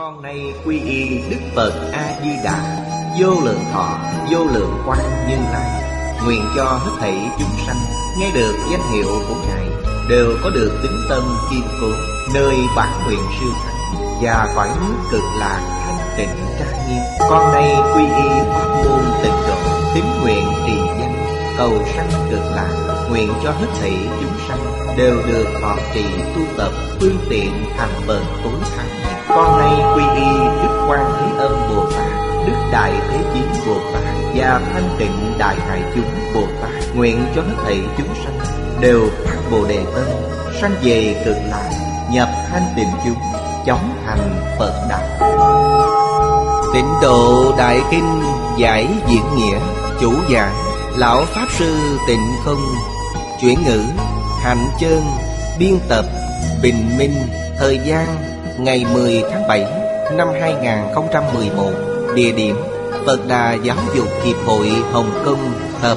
Con nay quy y Đức Phật A-di-đà, vô lượng thọ, vô lượng quang Như Lai. Nguyện cho hết thảy chúng sanh nghe được danh hiệu của Ngài đều có được tín tâm kiên cố, nơi bản nguyện siêu thắng và cõi nước cực lạc thanh tịnh trang nghiêm. Con nay quy y pháp môn tịnh độ, tín nguyện trì danh, cầu sanh cực lạc. Nguyện cho hết thảy chúng sanh đều được thọ trì tu tập phương tiện thành bậc tối thắng. Con nay quy y Đức Quan Thế Âm Bồ Tát, Đức Đại Thế Chí Bồ Tát và Thanh Tịnh Đại Hải Chúng Bồ Tát. Nguyện cho hết thảy chúng sanh đều phát Bồ Đề tâm, sanh về cực lạc, nhập thanh tịnh chúng, chóng thành Phật đạo. Tịnh độ Đại Kinh giải diễn nghĩa. Chủ giảng Lão Pháp Sư Tịnh Không. Chuyển ngữ Hạnh Chơn. Biên tập Bình Minh. Thời gian ngày 10 tháng 7 năm 2011. Địa điểm Phật Đà Giáo dục Hiệp hội Hồng Kông. Tập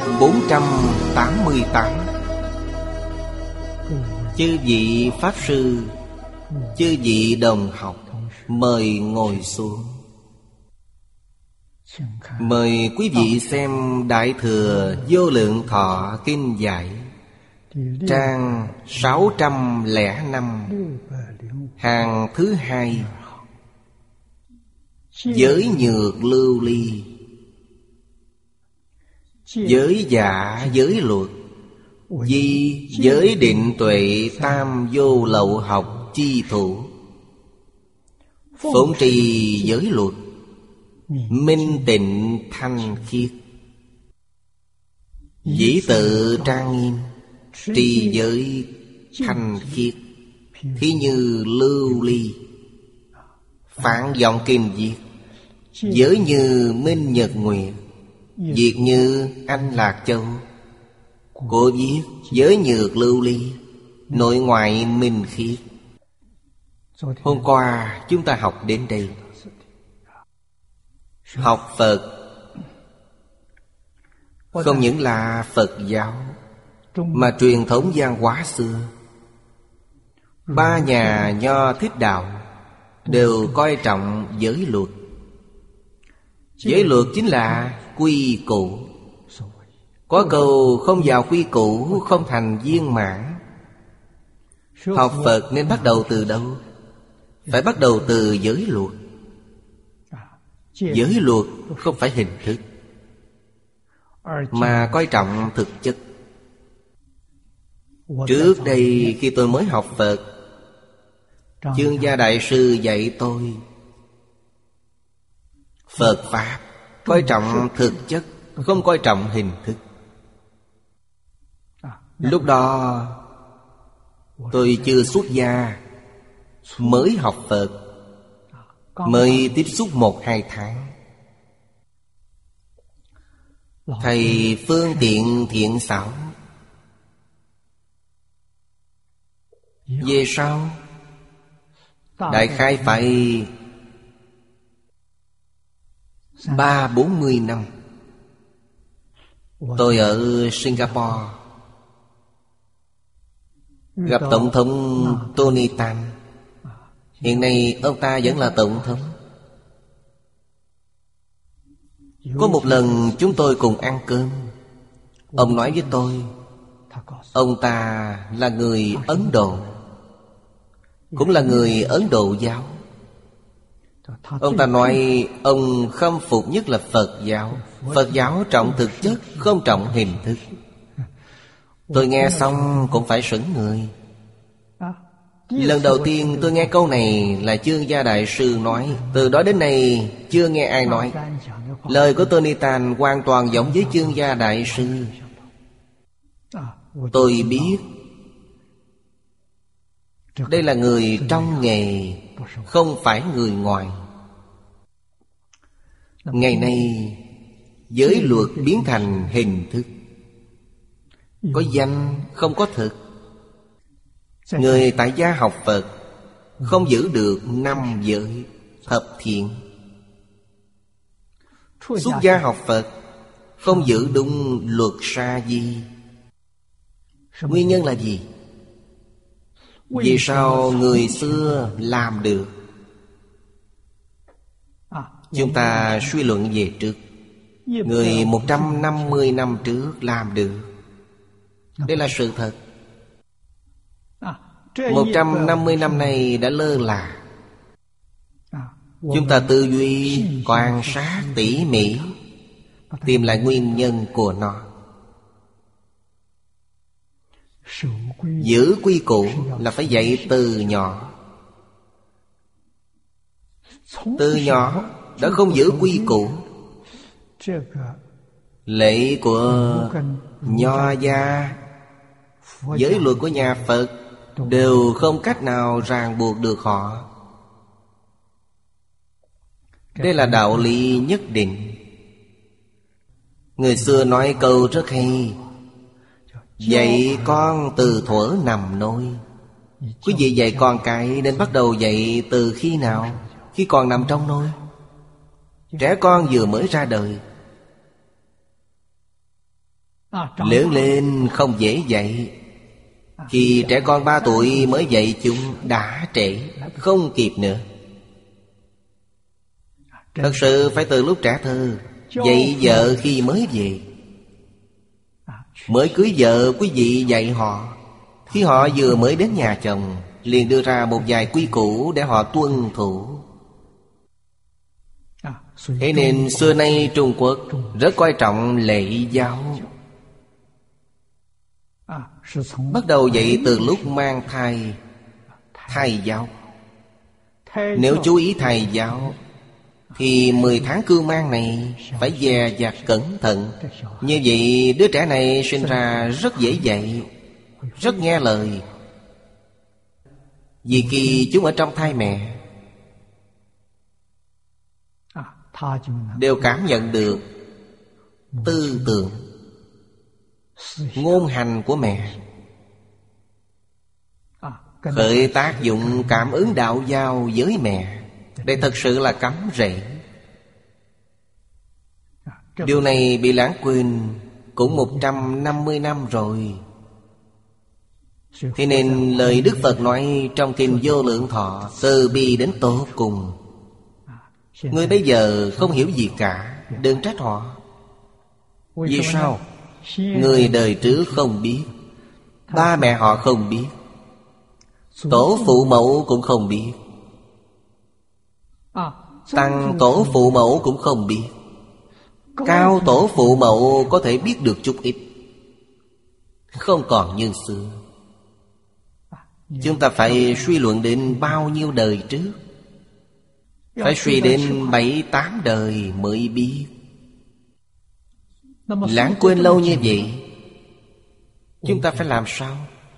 488. Chư vị Pháp Sư, chư vị đồng học, mời ngồi xuống. Mời quý vị xem Đại Thừa Vô Lượng Thọ Kinh Giải, trang 605, hàng thứ 2. Giới nhược lưu ly. Giới dạ giới luật, di giới định tuệ tam vô lậu học chi thủ. Phụng trì giới luật, minh tịnh thanh khiết. Dĩ tự trang nghiêm, trì giới thanh khiết. Thí như lưu ly. Phạn vọng kinh viết, giới như minh nhật nguyệt, diệt như anh lạc châu. Cô viết giới nhược lưu ly, nội ngoại minh khiết. Hôm qua chúng ta học đến đây. Học Phật không những là Phật giáo, mà truyền thống văn hóa xưa. Ba nhà Nho Thích Đạo đều coi trọng giới luật. Giới luật chính là quy củ. Có câu không vào quy củ không thành viên mãn. Học Phật nên bắt đầu từ đâu? Phải bắt đầu từ giới luật. Giới luật không phải hình thức, mà coi trọng thực chất. Trước đây khi tôi mới học Phật, Chương Gia Đại Sư dạy tôi Phật Pháp coi trọng thực chất, không coi trọng hình thức. Lúc đó tôi chưa xuất gia, mới học Phật, mới tiếp xúc 1-2 tháng. Thầy phương tiện thiện xảo. Về sau đại khái phải 30-40 năm. Tôi ở Singapore gặp Tổng thống Tony Tan. Hiện nay ông ta vẫn là Tổng thống. Có một lần chúng tôi cùng ăn cơm. Ông nói với tôi, ông ta là người Ấn Độ, cũng là người Ấn Độ giáo. Ông ta nói ông khâm phục nhất là Phật giáo. Phật giáo trọng thực chất, không trọng hình thức. Tôi nghe xong cũng phải sững người. Lần đầu tiên tôi nghe câu này là Chương Gia Đại Sư nói. Từ đó đến nay chưa nghe ai nói. Lời của Tony Tan hoàn toàn giống với Chương Gia Đại Sư. Tôi biết đây là người trong nghề, không phải người ngoài. Ngày nay giới luật biến thành hình thức, có danh không có thực. Người tại gia học Phật không giữ được 5 giới thập thiện. Xuất gia học Phật không giữ đúng luật sa di. Nguyên nhân là gì? Vì sao người xưa làm được, Chúng ta suy luận về trước. Người 150 năm trước làm được. Đây là sự thật. 150 năm nay đã lơ là. Chúng ta tư duy, quan sát tỉ mỉ, tìm lại nguyên nhân của nó. Giữ quy củ là phải dạy từ nhỏ. Từ nhỏ đã không giữ quy củ, lệ của Nho gia, giới luật của nhà Phật đều không cách nào ràng buộc được họ. Đây là đạo lý nhất định. Người xưa nói câu rất hay: dạy con từ thuở nằm nôi. Quý vị dạy con cái nên bắt đầu dạy từ khi nào? Khi còn nằm trong nôi. Trẻ con vừa mới ra đời, lớn lên không dễ dạy. Khi trẻ con 3 tuổi mới dạy chúng đã trễ, không kịp nữa. Thật sự phải từ lúc trẻ thơ. Dạy vợ khi mới về, mới cưới vợ, quý vị dạy họ. Khi họ vừa mới đến nhà chồng, liền đưa ra một vài quy củ để họ tuân thủ. Thế nên xưa nay Trung Quốc rất coi trọng lễ giáo. Bắt đầu dạy từ lúc mang thai. Thai giáo. Nếu chú ý thai giáo thì 10 tháng cưu mang này phải dè dặt cẩn thận. Như vậy đứa trẻ này sinh ra rất dễ dạy, rất nghe lời. Vì khi chúng ở trong thai mẹ, đều cảm nhận được tư tưởng, ngôn hành của mẹ, khởi tác dụng cảm ứng đạo giao với mẹ. Đây thật sự là cắm rễ. Điều này bị lãng quên cũng 150 năm rồi. Thế nên lời Đức Phật nói trong Kinh Vô Lượng Thọ, từ bi đến tột cùng. Người bây giờ không hiểu gì cả, đừng trách họ. Vì sao? Người đời trước không biết, ba mẹ họ không biết, tổ phụ mẫu cũng không biết, tăng tổ phụ mẫu cũng không biết, cao tổ phụ mẫu có thể biết được chút ít, không còn như xưa. Chúng ta phải suy luận đến bao nhiêu đời trước, phải suy đến 7-8 đời mới biết. Lãng quên lâu như vậy, chúng ta phải làm sao?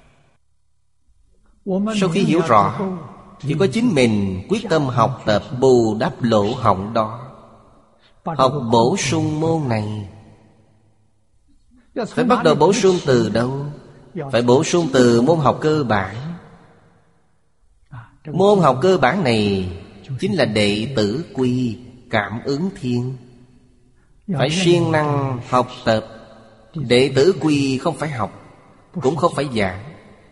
Sau khi hiểu rõ, chỉ có chính mình quyết tâm học tập bù đắp lỗ hổng đó, học bổ sung môn này. Phải bắt đầu bổ sung từ đâu? Phải bổ sung từ môn học cơ bản. Môn học cơ bản này chính là đệ tử quy, cảm ứng thiên. Phải siêng năng học tập. Đệ tử quy không phải học, cũng không phải giảng,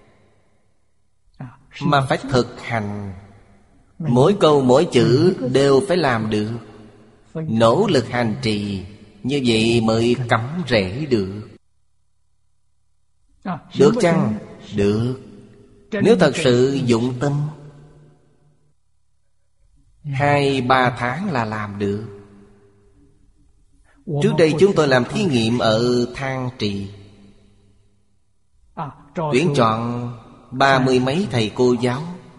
mà phải thực hành. Mỗi câu mỗi chữ đều phải làm được, nỗ lực hành trì. Như vậy mới cắm rễ được. Được chăng? Được. Nếu thật sự dụng tâm, 2-3 tháng là làm được. Trước đây chúng tôi làm thí nghiệm ở Thang Trì, tuyển chọn 30 mấy thầy cô giáo.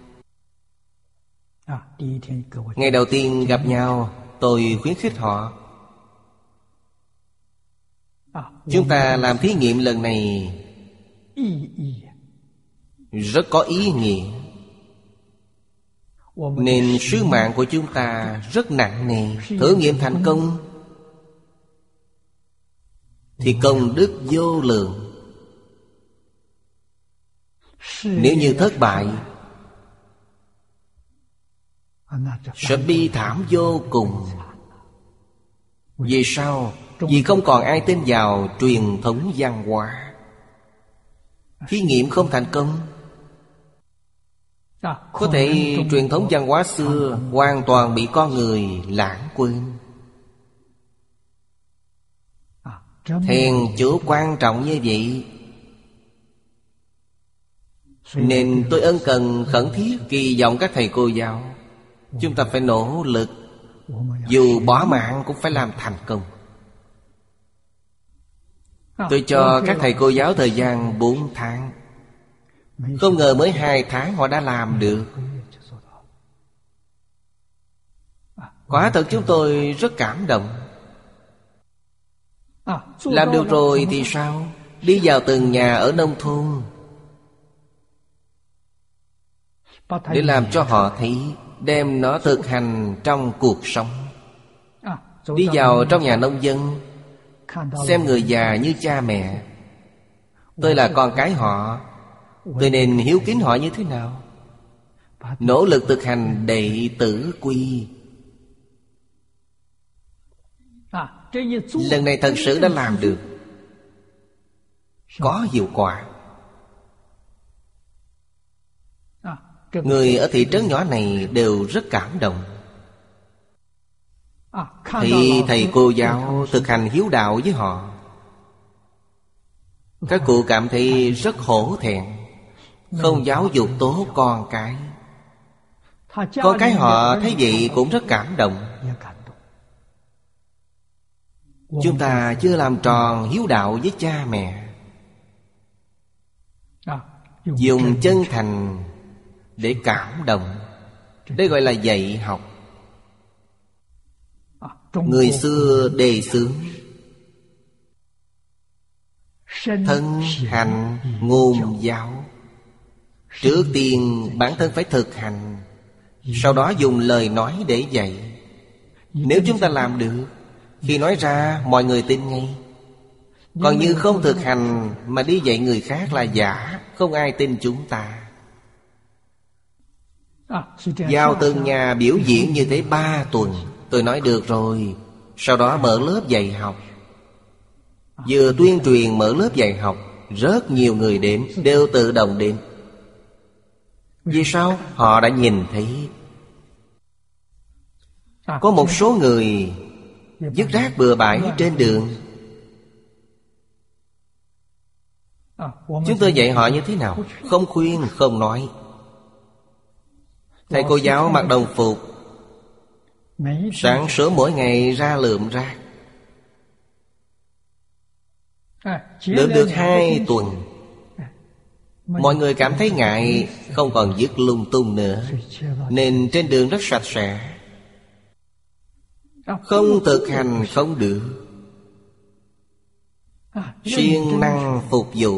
Ngày đầu tiên gặp nhau, tôi khuyến khích họ: chúng ta làm thí nghiệm lần này rất có ý nghĩa, nên sứ mạng của chúng ta rất nặng nề. Thử nghiệm thành công thì công đức vô lượng. Nếu như thất bại, sẽ bi thảm vô cùng. Vì sao? Vì không còn ai tin vào truyền thống văn hóa. Thí nghiệm không thành công, Có thể truyền thống văn hóa xưa hoàn toàn bị con người lãng quên. Then chốt quan trọng như vậy, nên tôi ân cần khẩn thiết kỳ vọng các thầy cô giáo chúng ta phải nỗ lực, dù bỏ mạng cũng phải làm thành công. Tôi cho các thầy cô giáo thời gian 4 tháng. Không ngờ mới 2 tháng họ đã làm được. Quả thật chúng tôi rất cảm động. Làm được rồi thì sao? Đi vào từng nhà ở nông thôn để làm cho họ thấy, đem nó thực hành trong cuộc sống. Đi vào trong nhà nông dân, xem người già như cha mẹ. Tôi là con cái họ, tôi nên hiếu kính họ như thế nào? Nỗ lực thực hành đệ tử quy. Lần này thật sự đã làm được, có hiệu quả. Người ở thị trấn nhỏ này đều rất cảm động. Thì thầy cô giáo thực hành hiếu đạo với họ, các cụ cảm thấy rất hổ thẹn, không giáo dục tốt con cái. Con cái họ thấy vậy cũng rất cảm động. Chúng ta chưa làm tròn hiếu đạo với cha mẹ. Dùng chân thành để cảm động, đây gọi là dạy học. Người xưa đề xướng thân hành ngôn giáo. Trước tiên bản thân phải thực hành, sau đó dùng lời nói để dạy. Nếu chúng ta làm được, khi nói ra mọi người tin ngay. Còn như không thực hành mà đi dạy người khác là giả, không ai tin chúng ta. Vào từng nhà biểu diễn như thế 3 tuần. Tôi nói được rồi. Sau đó mở lớp dạy học. Vừa tuyên truyền mở lớp dạy học, rất nhiều người đến, đều tự động đến. Vì sao? Họ đã nhìn thấy. Có một số người vứt rác bừa bãi trên đường. Chúng tôi dạy họ như thế nào? Không khuyên, không nói. Thầy cô giáo mặc đồng phục, sáng sớm mỗi ngày ra lượm rác. Lượm được 2 tuần, mọi người cảm thấy ngại, không còn vứt lung tung nữa, nên trên đường rất sạch sẽ. Không thực hành không được. Siêng năng phục vụ.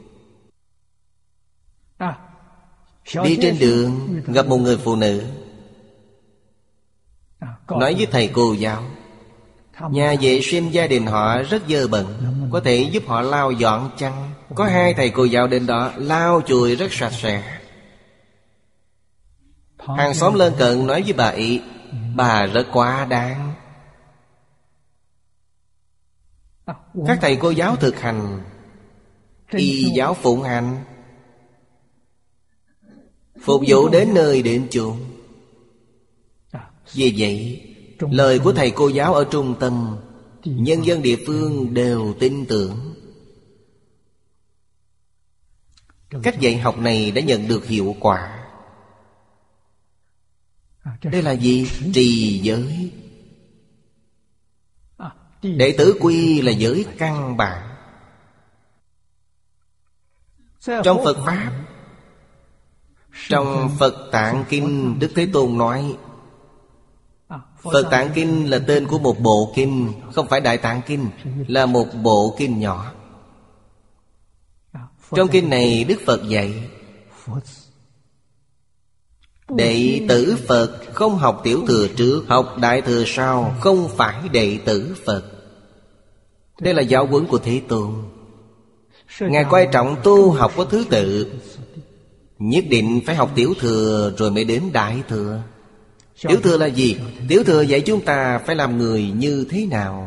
Đi trên đường gặp một người phụ nữ, nói với thầy cô giáo, nhà vệ sinh gia đình họ rất dơ bẩn, có thể giúp họ lau dọn chăng? Có 2 thầy cô giáo đến đó lau chùi rất sạch sẽ. Hàng xóm lân cận nói với bà ý, bà rất quá đáng. Các thầy cô giáo thực hành, y giáo phụng hành, phục vụ đến nơi đến chốn. Vì vậy, lời của thầy cô giáo ở trung tâm, nhân dân địa phương đều tin tưởng. Cách dạy học này đã nhận được hiệu quả. Đây là gì? Trì giới. Đệ tử quy là giới căn bản. Trong Phật Pháp, trong Phật Tạng Kinh, Đức Thế Tôn nói, Phật Tạng Kinh là tên của một bộ kinh, không phải Đại Tạng Kinh, là một bộ kinh nhỏ. Trong kinh này Đức Phật dạy, đệ tử Phật không học tiểu thừa trước, học đại thừa sau, không phải đệ tử Phật. Đây là giáo huấn của Thế Tôn. Ngài quan trọng tu học có thứ tự, nhất định phải học tiểu thừa rồi mới đến đại thừa. Tiểu thừa là gì? Tiểu thừa dạy chúng ta phải làm người như thế nào,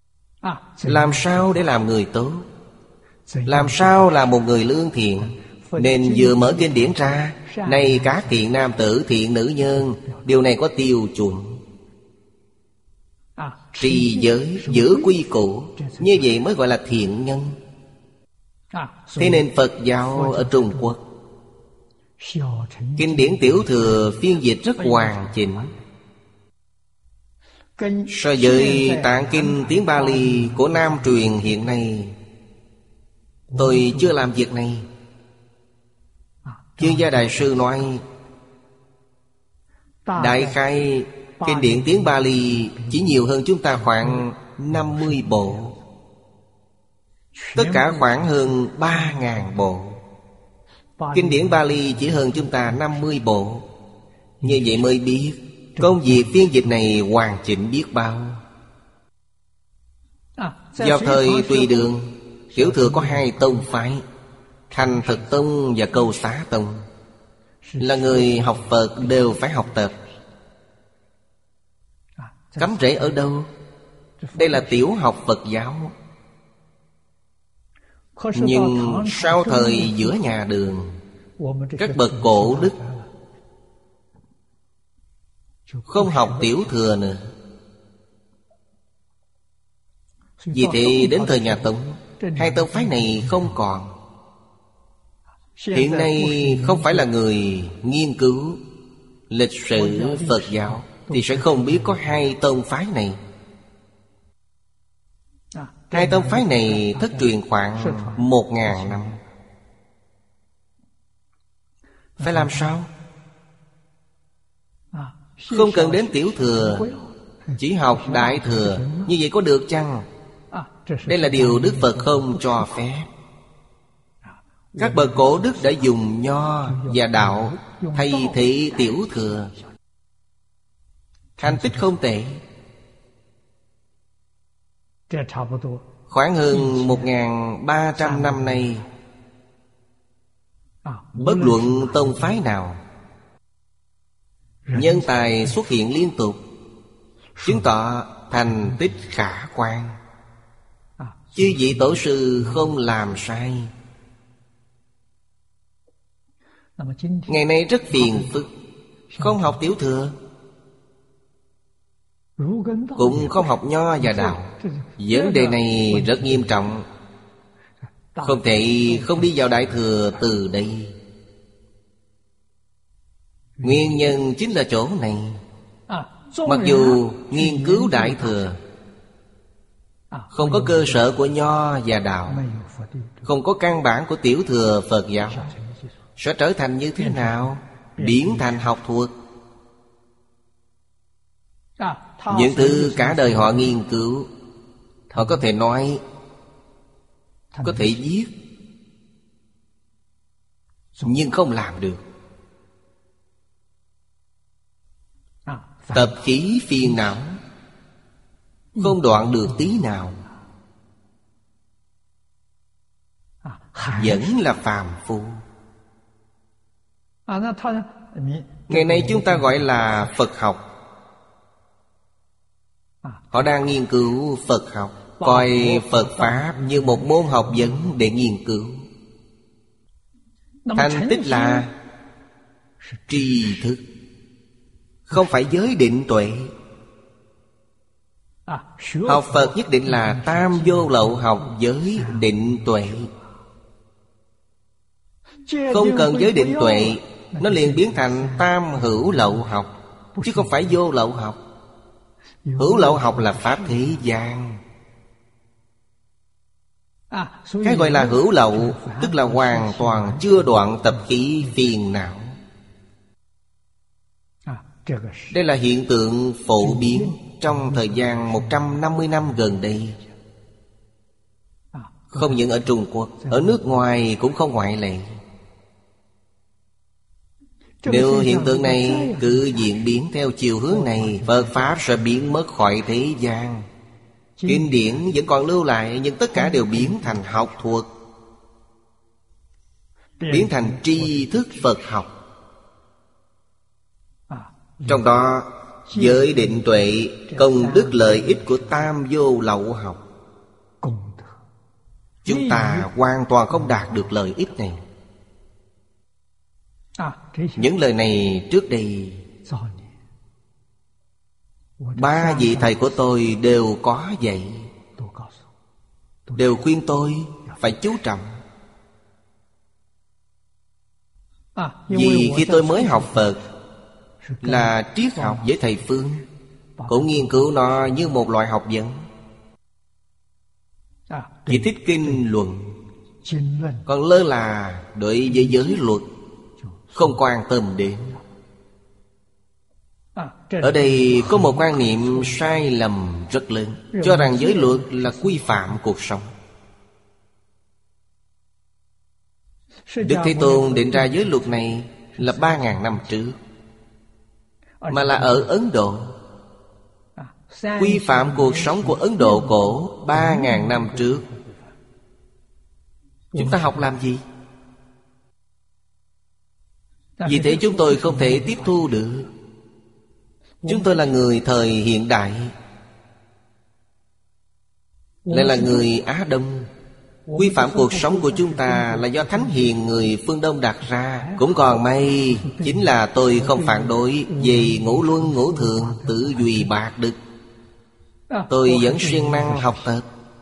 làm sao để làm người tốt, làm sao là một người lương thiện, Nên vừa mở kinh điển ra, này các thiện nam tử, thiện nữ nhân, điều này có tiêu chuẩn. Trì giới, giữ quy củ, như vậy mới gọi là thiện nhân. Thế nên Phật giáo ở Trung Quốc, kinh điển Tiểu Thừa phiên dịch rất hoàn chỉnh. So với tạng kinh tiếng Bali của Nam truyền hiện nay, tôi chưa làm việc này. Chuyên gia đại sư nói, đại khai kinh điển tiếng Bali chỉ nhiều hơn chúng ta khoảng 50 bộ. Tất cả khoảng hơn 3.000 bộ. Kinh điển Bali chỉ hơn chúng ta 50 bộ. Như vậy mới biết công việc phiên dịch này hoàn chỉnh biết bao. Vào thời Tùy Đường, Tiểu Thừa có 2 tông phái, Thành Thực Tông và Câu Xá Tông. Là người học Phật đều phải học tập. Cắm rễ ở đâu? Đây là tiểu học Phật giáo. Nhưng sau thời giữa nhà Đường, các bậc cổ đức không học Tiểu Thừa nữa. Vì thế đến thời nhà Tống, 2 tông phái này không còn. Hiện nay không phải là người nghiên cứu lịch sử Phật giáo thì sẽ không biết có 2 tông phái này. 2 tông phái này thất truyền khoảng 1.000 năm. Phải làm sao? Không cần đến Tiểu Thừa, chỉ học Đại Thừa. Như vậy có được chăng? Đây là điều Đức Phật không cho phép. Các bậc cổ đức đã dùng nho và đạo thay thế Tiểu Thừa, thành tích không tệ. Khoảng hơn 1.300 năm nay, bất luận tông phái nào, nhân tài xuất hiện liên tục, chứng tỏ thành tích khả quan. Chư vị tổ sư không làm sai. Ngày nay rất phiền phức, không học Tiểu Thừa, cũng không học nho và đạo. Vấn đề này rất nghiêm trọng. Không thể không đi vào Đại Thừa từ đây. Nguyên nhân chính là chỗ này. Mặc dù nghiên cứu Đại Thừa, không có cơ sở của nho và đạo, không có căn bản của Tiểu Thừa Phật giáo, sẽ trở thành như thế nào? Biến thành học thuật. Những thứ cả đời họ nghiên cứu, họ có thể nói, có thể viết, nhưng không làm được. Tập khí phiền não không đoạn được tí nào, vẫn là phàm phu. Ngày nay chúng ta gọi là Phật học. Họ đang nghiên cứu Phật học, coi Phật Pháp như một môn học vấn để nghiên cứu. Thành tích là tri thức, không phải giới định tuệ. Học Phật nhất định là tam vô lậu học giới định tuệ. Không cần giới định tuệ, nó liền biến thành tam hữu lậu học, chứ không phải vô lậu học. Hữu lậu học là pháp thế gian. Cái gọi là hữu lậu tức là hoàn toàn chưa đoạn tập khí phiền não. Đây là hiện tượng phổ biến trong thời gian 150 năm gần đây. Không những ở Trung Quốc, ở nước ngoài cũng không ngoại lệ. Nếu hiện tượng này cứ diễn biến theo chiều hướng này, Phật Pháp sẽ biến mất khỏi thế gian. Kinh điển vẫn còn lưu lại, nhưng tất cả đều biến thành học thuật, biến thành tri thức Phật học. Trong đó giới định tuệ, công đức lợi ích của tam vô lậu học, chúng ta hoàn toàn không đạt được lợi ích này. Những lời này trước đây 3 vị thầy của tôi đều có dạy, đều khuyên tôi phải chú trọng. Vì khi tôi mới học Phật là triết học với thầy Phương, cũng nghiên cứu nó như một loại học vấn. Chỉ thích kinh luận, còn lơ là đối với giới luật không quan tâm đến. Ở đây có một quan niệm sai lầm rất lớn, cho rằng giới luật là quy phạm cuộc sống. Đức Thế Tôn định ra giới luật này là 3.000 năm trước, mà là ở Ấn Độ. Quy phạm cuộc sống của Ấn Độ cổ 3.000 năm trước. Chúng ta học làm gì? Vì thế chúng tôi không thể tiếp thu được. Chúng tôi là người thời hiện đại, lại là người Á Đông. Quy phạm cuộc sống của chúng ta là do thánh hiền người phương Đông đặt ra. Cũng còn may, chính là tôi không phản đối về ngũ luân ngũ thường, tử duy bạc đức. Tôi vẫn siêng năng học tập.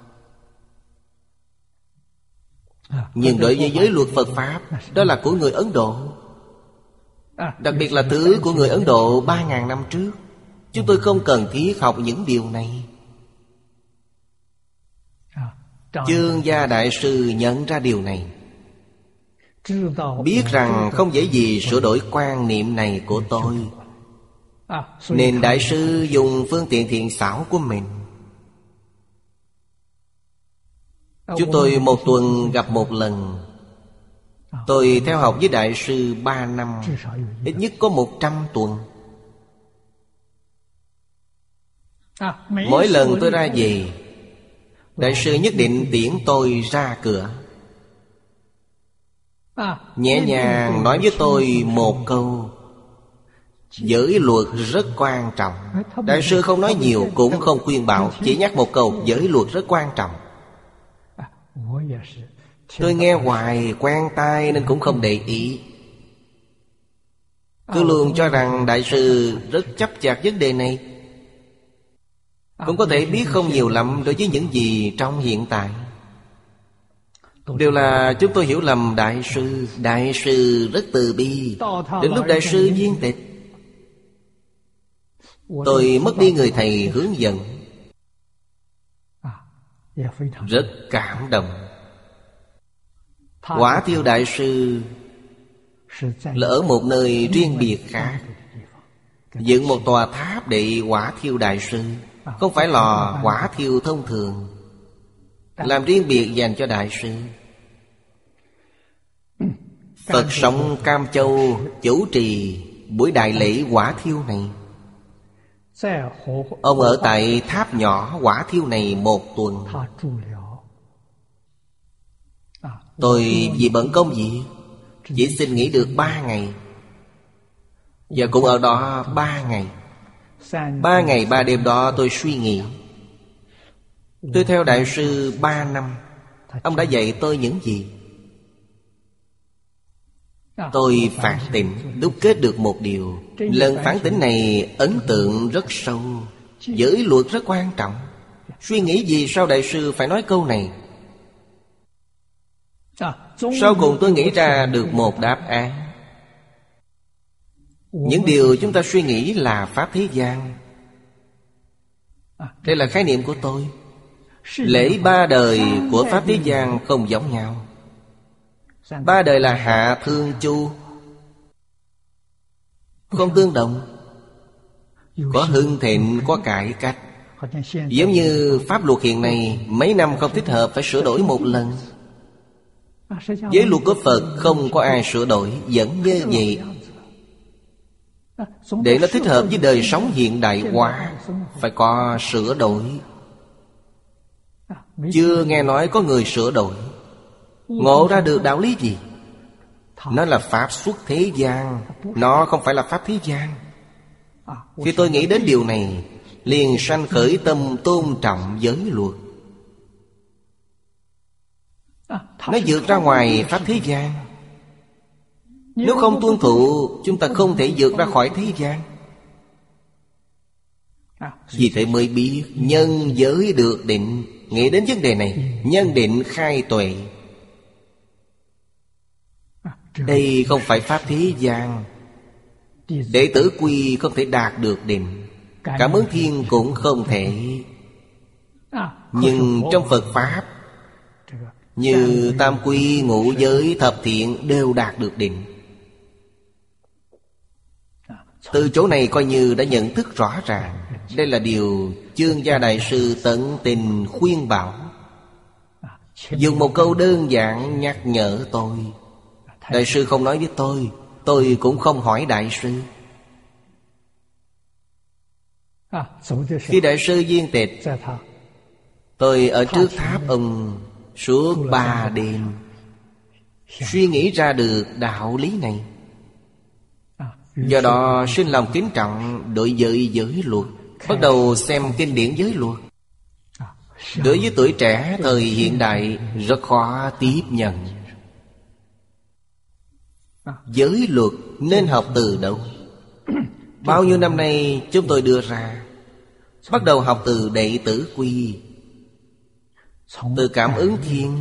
Nhưng đối với giới luật Phật Pháp, đó là của người Ấn Độ, đặc biệt là thứ của người Ấn Độ 3.000 năm trước. Chúng tôi không cần thiết học những điều này. Chương Gia Đại Sư nhận ra điều này, biết rằng không dễ gì sửa đổi quan niệm này của tôi, nên Đại Sư dùng phương tiện thiện xảo của mình. Chúng tôi một tuần gặp một lần. Tôi theo học với Đại Sư 3 năm, ít nhất có 100 tuần. Mỗi lần tôi ra về, Đại Sư nhất định tiễn tôi ra cửa, nhẹ nhàng nói với tôi một câu: giới luật rất quan trọng. Đại Sư không nói nhiều, cũng không khuyên bảo, chỉ nhắc một câu: giới luật rất quan trọng. Tôi nghe hoài quen tai nên cũng không để ý, cứ luôn cho rằng Đại Sư rất chấp chặt vấn đề này. Cũng có thể biết không nhiều lắm đối với những gì trong hiện tại. Đều là chúng tôi hiểu lầm Đại Sư. Đại Sư rất từ bi. Đến lúc Đại Sư viên tịch, tôi mất đi người thầy hướng dẫn, rất cảm động. Quả Thiêu Đại Sư là ở một nơi riêng biệt khác, dựng một tòa tháp để Quả Thiêu Đại Sư, không phải lò hỏa thiêu thông thường, làm riêng biệt dành cho Đại Sư. Phật sống Cam Châu chủ trì buổi đại lễ hỏa thiêu này. Ông ở tại tháp nhỏ hỏa thiêu này 1 tuần. Tôi vì bận công việc chỉ xin nghỉ được 3 ngày, và cũng ở đó 3 ngày. 3 ngày 3 đêm đó tôi suy nghĩ. Tôi theo Đại Sư 3 năm, ông đã dạy tôi những gì? Tôi phản tỉnh, đúc kết được một điều. Lần phản tỉnh này ấn tượng rất sâu. Giới luật rất quan trọng. Suy nghĩ gì sao Đại Sư phải nói câu này? Sau cùng tôi nghĩ ra được một đáp án. Những điều chúng ta suy nghĩ là pháp thế gian. Đây là khái niệm của tôi. Lễ 3 đời của pháp thế gian không giống nhau. 3 đời là Hạ Thương Chu, không tương đồng. Có hưng thịnh, có cải cách. Giống như pháp luật hiện nay, mấy năm không thích hợp phải sửa đổi một lần. Giới luật của Phật không có ai sửa đổi, vẫn như vậy. Để nó thích hợp với đời sống hiện đại hóa, phải có sửa đổi. Chưa nghe nói có người sửa đổi. Ngộ ra được đạo lý gì? Nó là pháp xuất thế gian, nó không phải là pháp thế gian. Khi tôi nghĩ đến điều này, liền sanh khởi tâm tôn trọng giới luật. Nó vượt ra ngoài pháp thế gian. Nếu không tuân thủ, chúng ta không thể vượt ra khỏi thế gian. Vì thế mới biết nhân giới được định. Nghĩ đến vấn đề này, nhân định khai tuệ. Đây không phải pháp thế gian. Đệ tử quy không thể đạt được định, Cảm ứng thiên cũng không thể. Nhưng trong Phật Pháp, như tam quy, ngũ giới, thập thiện đều đạt được định. Từ chỗ này coi như đã nhận thức rõ ràng. Đây là điều Chương Gia Đại Sư tận tình khuyên bảo. Dùng một câu đơn giản nhắc nhở tôi. Đại sư không nói với tôi cũng không hỏi Đại sư. Khi Đại sư viên tịch, tôi ở trước tháp ông suốt 3 đêm, suy nghĩ ra được đạo lý này. Do đó sinh lòng kính trọng đối với giới luật, bắt đầu xem kinh điển giới luật. Đối với tuổi trẻ thời hiện đại rất khó tiếp nhận. Giới luật nên học từ đâu? Bao nhiêu năm nay chúng tôi đưa ra, bắt đầu học từ đệ tử quy, từ cảm ứng thiên.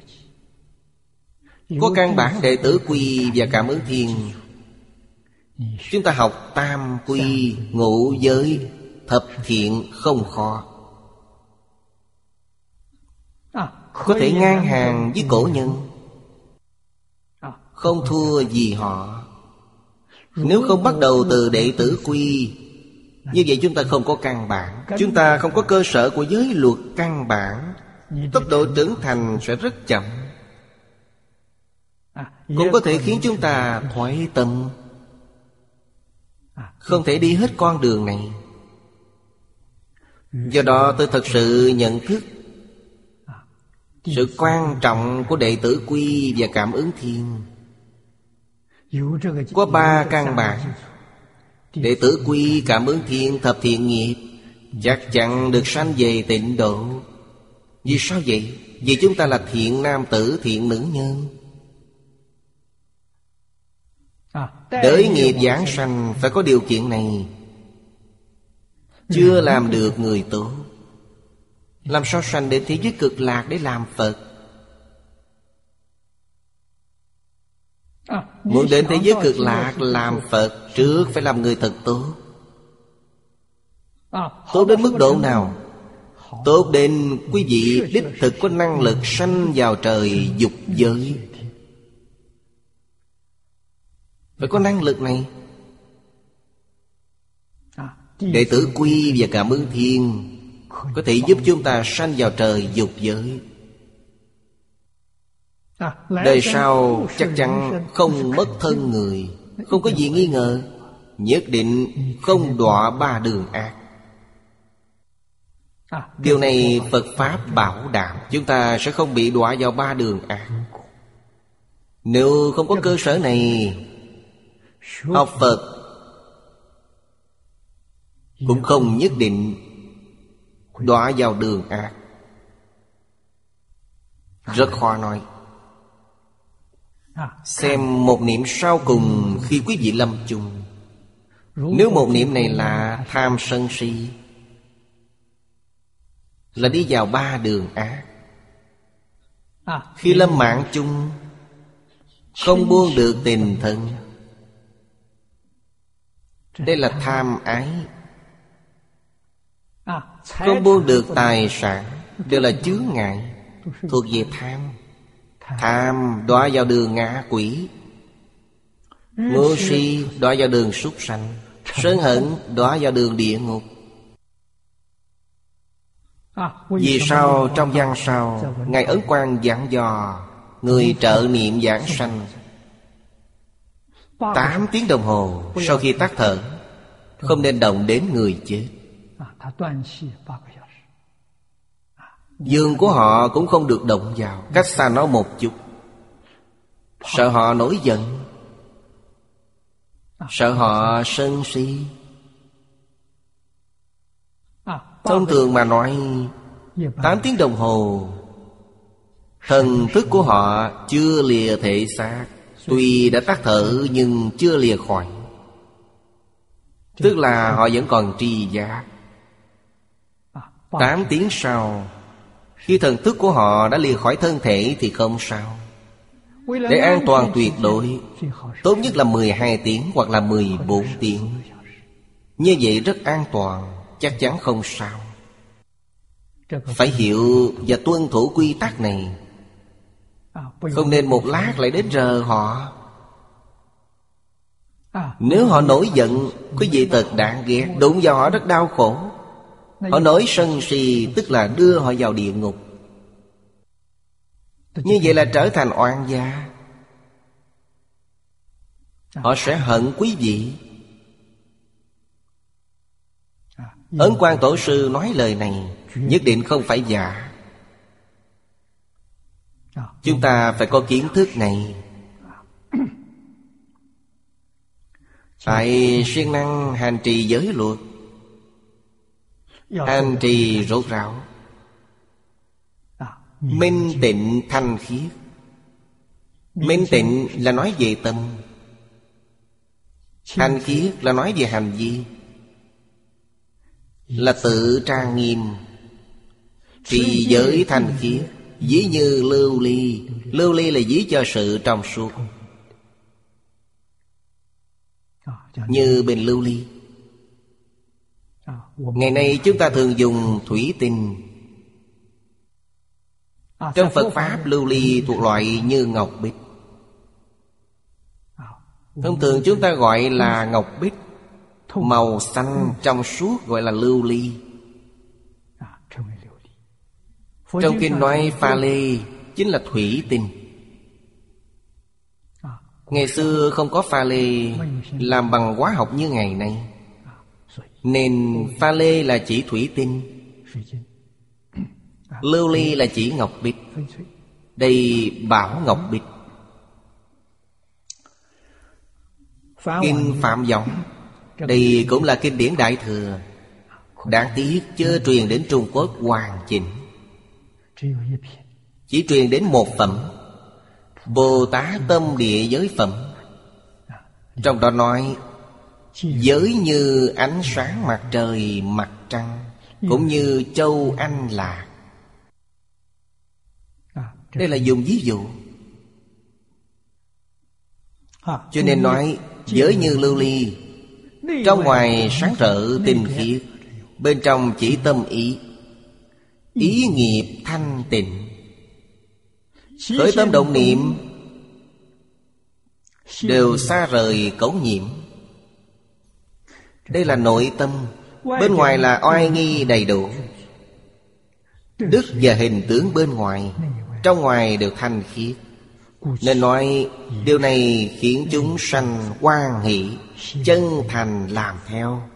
Có căn bản đệ tử quy và cảm ứng thiên. Chúng ta học tam quy, ngũ giới, thập thiện không khó. Có thể ngang hàng với cổ nhân, không thua gì họ. Nếu không bắt đầu từ đệ tử quy, như vậy chúng ta không có căn bản. Chúng ta không có cơ sở của giới luật căn bản, tốc độ trưởng thành sẽ rất chậm. Cũng có thể khiến chúng ta thoái tâm, không thể đi hết con đường này. Do đó tôi thật sự nhận thức sự quan trọng của đệ tử quy và cảm ứng thiên. Có 3 căn bản: đệ tử quy, cảm ứng thiên, thập thiện nghiệp, chắc chắn được sanh về tịnh độ. Vì sao vậy? Vì chúng ta là thiện nam tử, thiện nữ nhân. Đới nghiệp giảng sanh phải có điều kiện này. Chưa làm được người tốt, làm sao sanh đến thế giới cực lạc để làm Phật? Muốn đến thế giới cực lạc làm Phật, trước phải làm người thật tốt. Tốt đến mức độ nào? Tốt đến quý vị đích thực có năng lực sanh vào trời dục giới. Phải có năng lực này. Đệ tử quy và cảm ứng thiên có thể giúp chúng ta sanh vào trời dục giới. Đời sau chắc chắn không mất thân người, không có gì nghi ngờ. Nhất định không đọa 3 đường ác. Điều này Phật Pháp bảo đảm chúng ta sẽ không bị đọa vào 3 đường ác. Nếu không có cơ sở này, học Phật cũng không nhất định đọa vào đường ác. Rất khó nói. Xem một niệm sau cùng khi quý vị lâm chung. Nếu một niệm này là tham sân si, là đi vào 3 đường ác. Khi lâm mạng chung, không buông được tình thân, đây là tham ái. Không buông được tài sản, đều là chướng ngại, thuộc về tham. Tham đọa vào đường ngạ quỷ, ngu si đọa vào đường súc sanh, sân hận đọa vào đường địa ngục. Vì sao trong văn sau Ngài Ấn Quang dặn dò người trợ niệm giảng sanh 8 tiếng đồng hồ sau khi tắt thở không nên động đến người chết. Giường của họ cũng không được động vào, cách xa nó một chút, sợ họ nổi giận, sợ họ sân si. Thông thường mà nói 8 tiếng đồng hồ thần thức của họ chưa lìa thể xác, Tuy đã tắt thở nhưng chưa lìa khỏi, tức là họ vẫn còn tri giác. 8 tiếng sau, khi thần thức của họ đã lìa khỏi thân thể thì không sao. Để an toàn tuyệt đối, tốt nhất là 12 tiếng hoặc là 14 tiếng. Như vậy rất an toàn, chắc chắn không sao. Phải hiểu và tuân thủ quy tắc này. Không nên một lát lại đến rờ họ. Nếu họ nổi giận, có dị tật đáng ghét, đụng vào họ rất đau khổ. Họ nổi sân si, tức là đưa họ vào địa ngục. Như vậy là trở thành oan gia. Họ sẽ hận quý vị. Ấn Quang Tổ sư nói lời này nhất định không phải giả. Chúng ta phải có kiến thức này. Tại siêng năng hành trì giới luật, hành trì rốt ráo, minh tịnh thanh khiết. Minh tịnh là nói về tâm, thanh khiết là nói về hành vi, là tự trang nghiêm. Trì giới thanh khiết, ví như lưu ly. Lưu ly là ví cho sự trong suốt, như bình lưu ly. Ngày nay chúng ta thường dùng thủy tinh. Trong Phật Pháp, lưu ly thuộc loại như ngọc bích. Thông thường chúng ta gọi là ngọc bích. Màu xanh trong suốt gọi là lưu ly. Trong kinh nói pha lê chính là thủy tinh. Ngày xưa không có pha lê làm bằng hóa học như ngày nay, nên pha lê là chỉ thủy tinh, lưu ly là chỉ ngọc bích. Đây bảo ngọc bích. Kinh Phạm Võng, đây cũng là kinh điển Đại Thừa. Đáng tiếc chưa truyền đến Trung Quốc hoàn chỉnh, chỉ truyền đến một phẩm, Bồ Tát Tâm Địa Giới Phẩm. Trong đó nói giới như ánh sáng mặt trời, mặt trăng, cũng như châu Anh Lạc. Đây là dùng ví dụ. Cho nên nói giới như lưu ly, trong ngoài sáng rỡ tinh khiết, bên trong chỉ tâm ý, ý nghiệp thanh tịnh. Khởi tâm động niệm đều xa rời cấu nhiễm. Đây là nội tâm. Bên ngoài là oai nghi đầy đủ, đức và hình tướng bên ngoài, trong ngoài đều thanh khiết. Nên nói điều này khiến chúng sanh hoan hỷ, chân thành làm theo.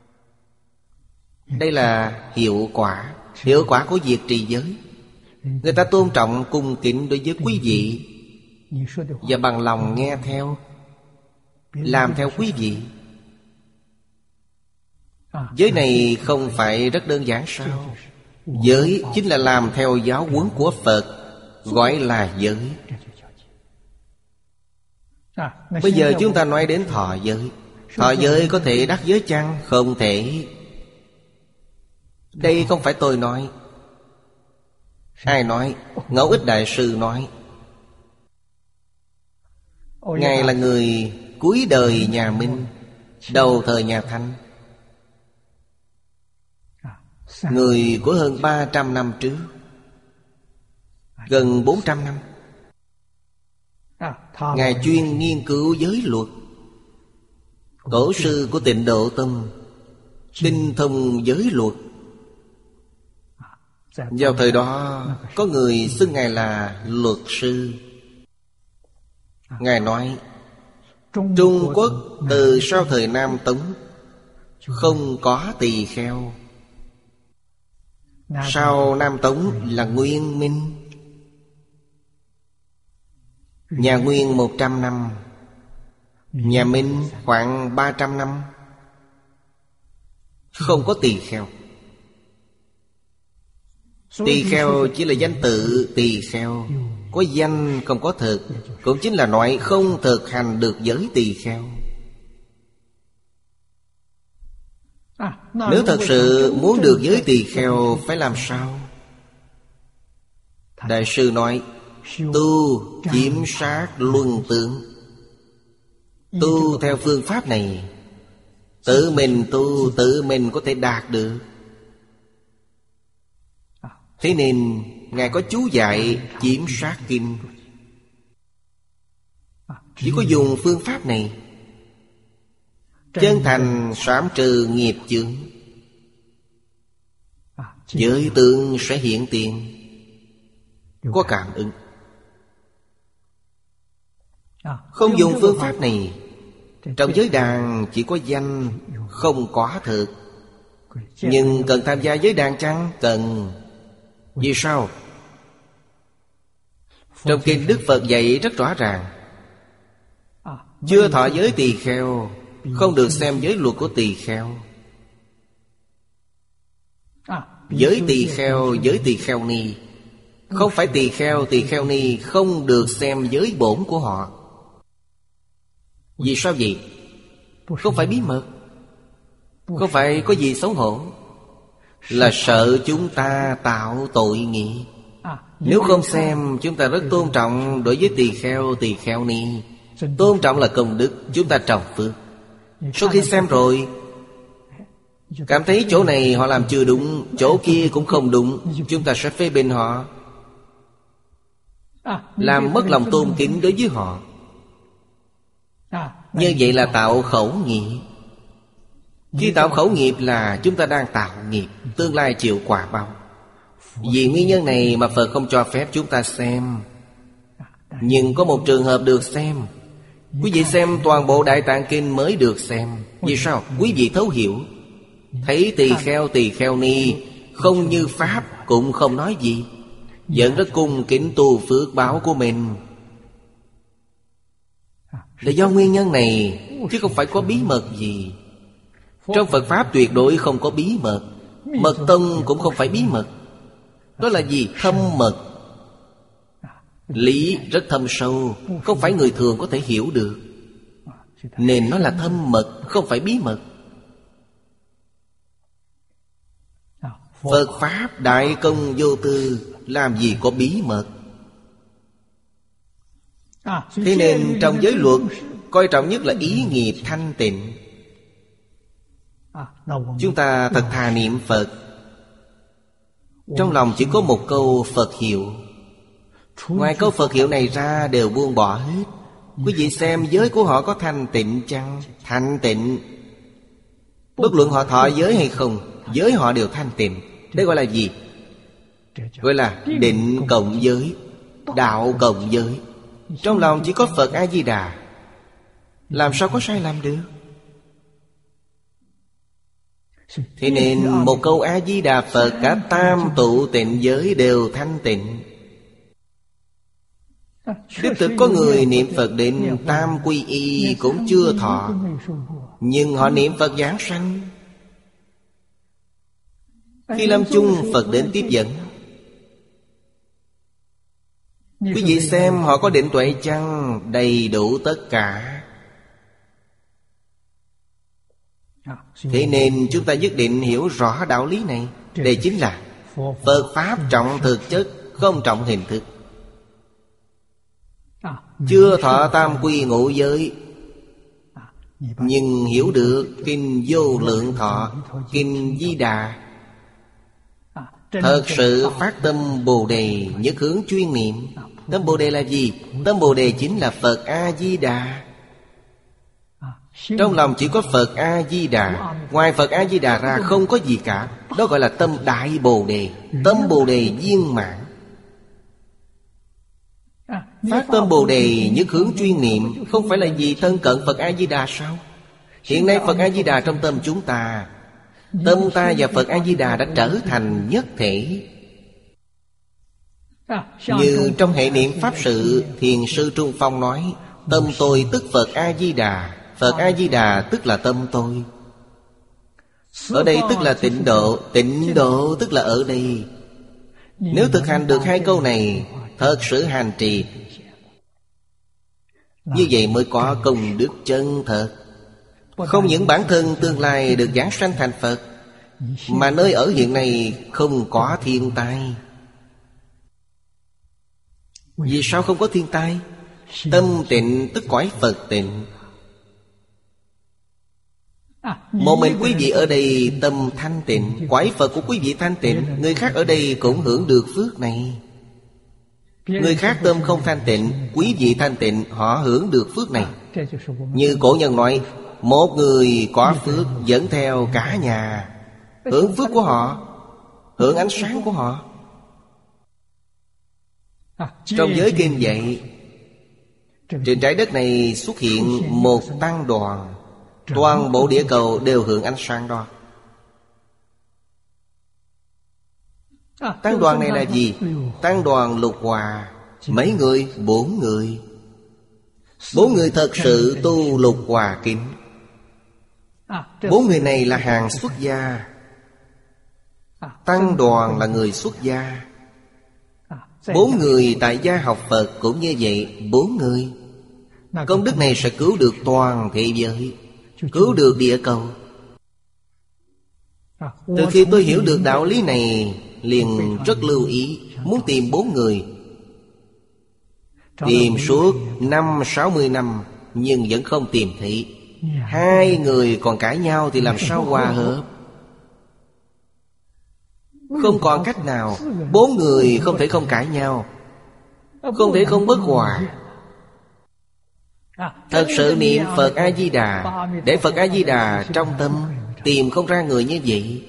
Đây là hiệu quả. Hiệu quả của việc trì giới. Người ta tôn trọng cung kính đối với quý vị, và bằng lòng nghe theo, làm theo quý vị. Giới này không phải rất đơn giản sao? Giới chính là làm theo giáo huấn của Phật, gọi là giới. Bây giờ chúng ta nói đến thọ giới. Thọ giới có thể đắc giới chăng? Không thể. Đây không phải tôi nói. Ai nói? Ngẫu Ích Đại Sư nói. Ngài là người cuối đời nhà Minh, đầu thời nhà Thanh, người của hơn 300 năm trước, gần 400 năm. Ngài chuyên nghiên cứu giới luật. Tổ sư của Tịnh Độ Tông tinh thông giới luật. Vào thời đó có người xưng Ngài là luật sư. Ngài nói Trung Quốc từ sau thời Nam Tống không có tỳ kheo. Sau Nam Tống là Nguyên Minh. Nhà Nguyên 100 năm, nhà Minh khoảng 300 năm. Không có tỳ kheo. Tỳ kheo chỉ là danh tự tỳ kheo, Có danh không có thực, cũng chính là nói không thực hành được giới tỳ kheo. Nếu thật sự muốn được giới tỳ kheo phải làm sao? Đại sư nói tu chiếm sát luân tướng. Tu theo phương pháp này, tự mình tu, tự mình có thể đạt được. Thế nên Ngài có chú dạy chiếm sát kinh. Chỉ có dùng phương pháp này, chân thành sám trừ nghiệp chướng, giới tướng sẽ hiện tiền, có cảm ứng. Không dùng phương pháp này, trong giới đàn chỉ có danh, không có thực. Nhưng cần tham gia giới đàn chăng? Cần. Vì sao? Trong kinh Đức Phật dạy rất rõ ràng, chưa thọ giới tỳ kheo không được xem giới luật của tỳ kheo. Giới tỳ kheo, giới tỳ kheo ni, không phải tỳ kheo ni không được xem giới bổn của họ. Vì sao vậy? Không phải bí mật, không phải có gì xấu hổ, là sợ chúng ta tạo tội nghiệp. Nếu không xem, chúng ta rất tôn trọng đối với tỳ kheo ni. Tôn trọng là công đức, chúng ta trồng phước. Sau khi xem rồi, cảm thấy chỗ này họ làm chưa đúng, chỗ kia cũng không đúng, chúng ta sẽ phê bình họ, làm mất lòng tôn kính đối với họ. Như vậy là tạo khẩu nghiệp. Khi tạo khẩu nghiệp là chúng ta đang tạo nghiệp, tương lai chịu quả báo. Vì nguyên nhân này mà Phật không cho phép chúng ta xem. Nhưng có một trường hợp được xem. Quý vị xem toàn bộ Đại Tạng Kinh mới được xem. Vì sao? Quý vị thấu hiểu, thấy tỳ kheo ni không như Pháp cũng không nói gì, vẫn rất cung kính tu phước báo của mình. Là do nguyên nhân này, chứ không phải có bí mật gì. Trong Phật Pháp tuyệt đối không có bí mật. Mật tông cũng không phải bí mật. Đó là gì? Thâm mật. Lý rất thâm sâu, không phải người thường có thể hiểu được, nên nó là thâm mật, không phải bí mật. Phật Pháp đại công vô tư, làm gì có bí mật. Thế nên trong giới luật, coi trọng nhất là ý nghiệp thanh tịnh. Chúng ta thật thà niệm Phật, trong lòng chỉ có một câu Phật hiệu. Ngoài câu Phật hiệu này ra đều buông bỏ hết. Quý vị xem giới của họ có thanh tịnh chăng? Thanh tịnh. Bất luận họ thọ giới hay không, giới họ đều thanh tịnh. Đây gọi là gì? Gọi là định cộng giới, đạo cộng giới. Trong lòng chỉ có Phật A-di-đà, làm sao có sai lầm được? Thế nên một câu A-di-đà Phật, cả tam tụ tịnh giới đều thanh tịnh. Đích thực có người niệm Phật đến tam quy y cũng chưa thọ, nhưng họ niệm Phật giảng sanh. Khi lâm chung Phật đến tiếp dẫn. Quý vị xem họ có định tuệ chăng? Đầy đủ tất cả. Thế nên chúng ta nhất định hiểu rõ đạo lý này. Đây chính là Phật Pháp trọng thực chất, không trọng hình thức. Chưa thọ tam quy ngũ giới, nhưng hiểu được Kinh Vô Lượng Thọ, Kinh Di Đà, thật sự phát tâm Bồ Đề, nhất hướng chuyên niệm. Tâm Bồ Đề là gì? Tâm Bồ Đề chính là Phật A-di-đà. Trong lòng chỉ có Phật A-di-đà, ngoài Phật A-di-đà ra không có gì cả. Đó gọi là tâm Đại Bồ Đề, tâm Bồ Đề viên mãn. Phát tâm Bồ Đề nhất hướng chuyên niệm, không phải là gì thân cận Phật A-di-đà sao? Hiện nay Phật A-di-đà trong tâm chúng ta, tâm ta và Phật A-di-đà đã trở thành nhất thể. Như trong hệ niệm Pháp sự, Thiền sư Trung Phong nói, tâm tôi tức Phật A-di-đà, Phật A-di-đà tức là tâm tôi. Ở đây tức là tịnh độ, tịnh độ tức là ở đây. Nếu thực hành được hai câu này, thật sự hành trì. Như vậy mới có công đức chân thật. Không những bản thân tương lai được giảng sanh thành Phật, mà nơi ở hiện nay không có thiên tai. Vì sao không có thiên tai? Tâm tịnh tức cõi Phật tịnh. Một mình quý vị ở đây tâm thanh tịnh, cõi Phật của quý vị thanh tịnh, người khác ở đây cũng hưởng được phước này. Người khác tâm không thanh tịnh, quý vị thanh tịnh, họ hưởng được phước này. Như cổ nhân nói, một người có phước dẫn theo cả nhà, hưởng phước của họ, hưởng ánh sáng của họ. Trong giới kinh vậy, trên trái đất này xuất hiện một tăng đoàn, toàn bộ địa cầu đều hưởng ánh sáng đó. Tăng đoàn này là gì? Tăng đoàn lục hòa. Mấy người? 4 người. 4 người thật sự tu lục hòa kính. 4 người này là hàng xuất gia. Tăng đoàn là người xuất gia. 4 người tại gia học Phật cũng như vậy. 4 người. Công đức này sẽ cứu được toàn thế giới, cứu được địa cầu. Từ khi tôi hiểu được đạo lý này, liền rất lưu ý, muốn tìm 4 người. Tìm suốt 50-60 năm, nhưng vẫn không tìm thấy. 2 người còn cãi nhau thì làm sao hòa hợp? Không còn cách nào. 4 người không thể không cãi nhau, không thể không bất hòa. Thật sự niệm Phật A-di-đà, để Phật A-di-đà trong tâm, tìm không ra người như vậy.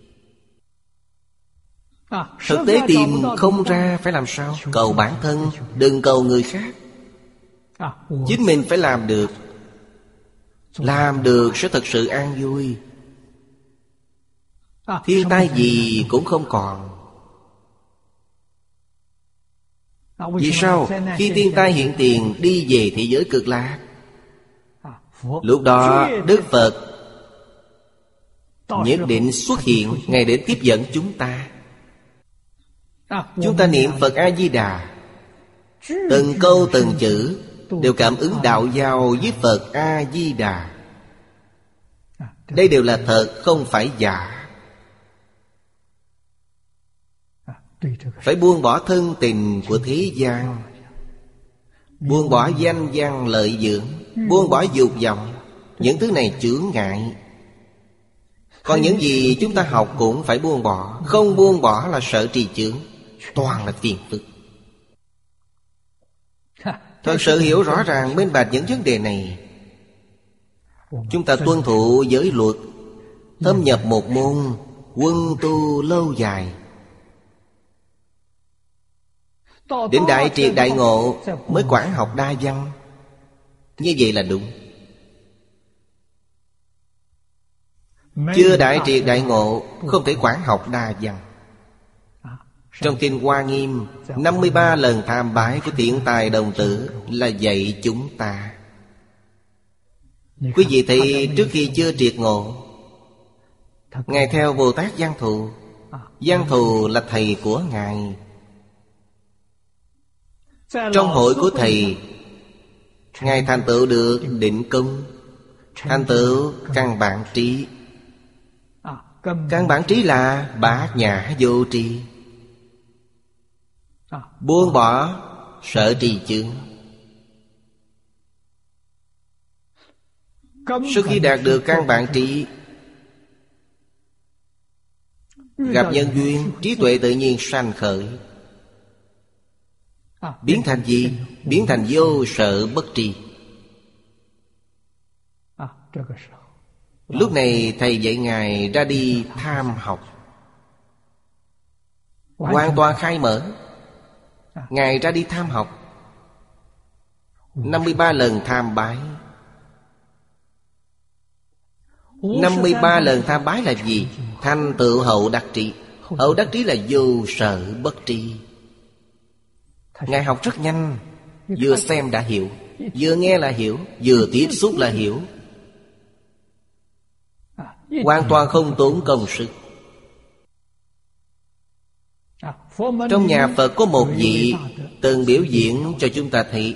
Thực tế tìm không ra phải làm sao? Cầu bản thân, đừng cầu người khác. Chính mình phải làm được. Làm được sẽ thật sự an vui. Thiên tai gì cũng không còn. Vì sao? Khi thiên tai hiện tiền, đi về thế giới cực lạc, lúc đó Đức Phật nhất định xuất hiện, Ngài để tiếp dẫn chúng ta. Chúng ta niệm Phật A-di-đà, từng câu từng chữ đều cảm ứng đạo giao với Phật A-di-đà. Đây đều là thật, không phải giả. Phải buông bỏ thân tình của thế gian, buông bỏ danh văn lợi dưỡng, buông bỏ dục vọng. Những thứ này chướng ngại. Còn những gì chúng ta học cũng phải buông bỏ. Không buông bỏ là sợ trì chướng, toàn là phiền phức. Thật sự hiểu rõ ràng minh bạch những vấn đề này, chúng ta tuân thủ giới luật, thâm nhập một môn, quân tu lâu dài, đến đại triệt đại ngộ mới quản học đa văn. Như vậy là đúng. Chưa đại triệt đại ngộ không thể quản học đa văn. Trong kinh Hoa Nghiêm, 53 lần tham bái của Thiện Tài Đồng Tử là dạy chúng ta. Quý vị thấy trước khi chưa triệt ngộ, Ngài theo Bồ Tát Văn Thù. Văn Thù là thầy của Ngài. Trong hội của thầy, Ngài thành tựu được định công, thành tựu căn bản trí. Căn bản trí là bát nhã vô tri, buông bỏ sợ trì chướng. Sau khi đạt được căn bản trí, gặp nhân duyên, trí tuệ tự nhiên sanh khởi. Biến thành gì? Biến thành vô sợ bất tri. Lúc này thầy dạy Ngài ra đi tham học, hoàn toàn khai mở. Ngài ra đi tham học, 53 lần tham bái. 53 lần tham bái là gì? Thành tựu hậu đắc trí. Hậu đắc trí là vô sợ bất tri. Ngài học rất nhanh, vừa xem đã hiểu, vừa nghe là hiểu, vừa tiếp xúc là hiểu, hoàn toàn không tốn công sức. Trong nhà Phật có một vị từng biểu diễn cho chúng ta thấy.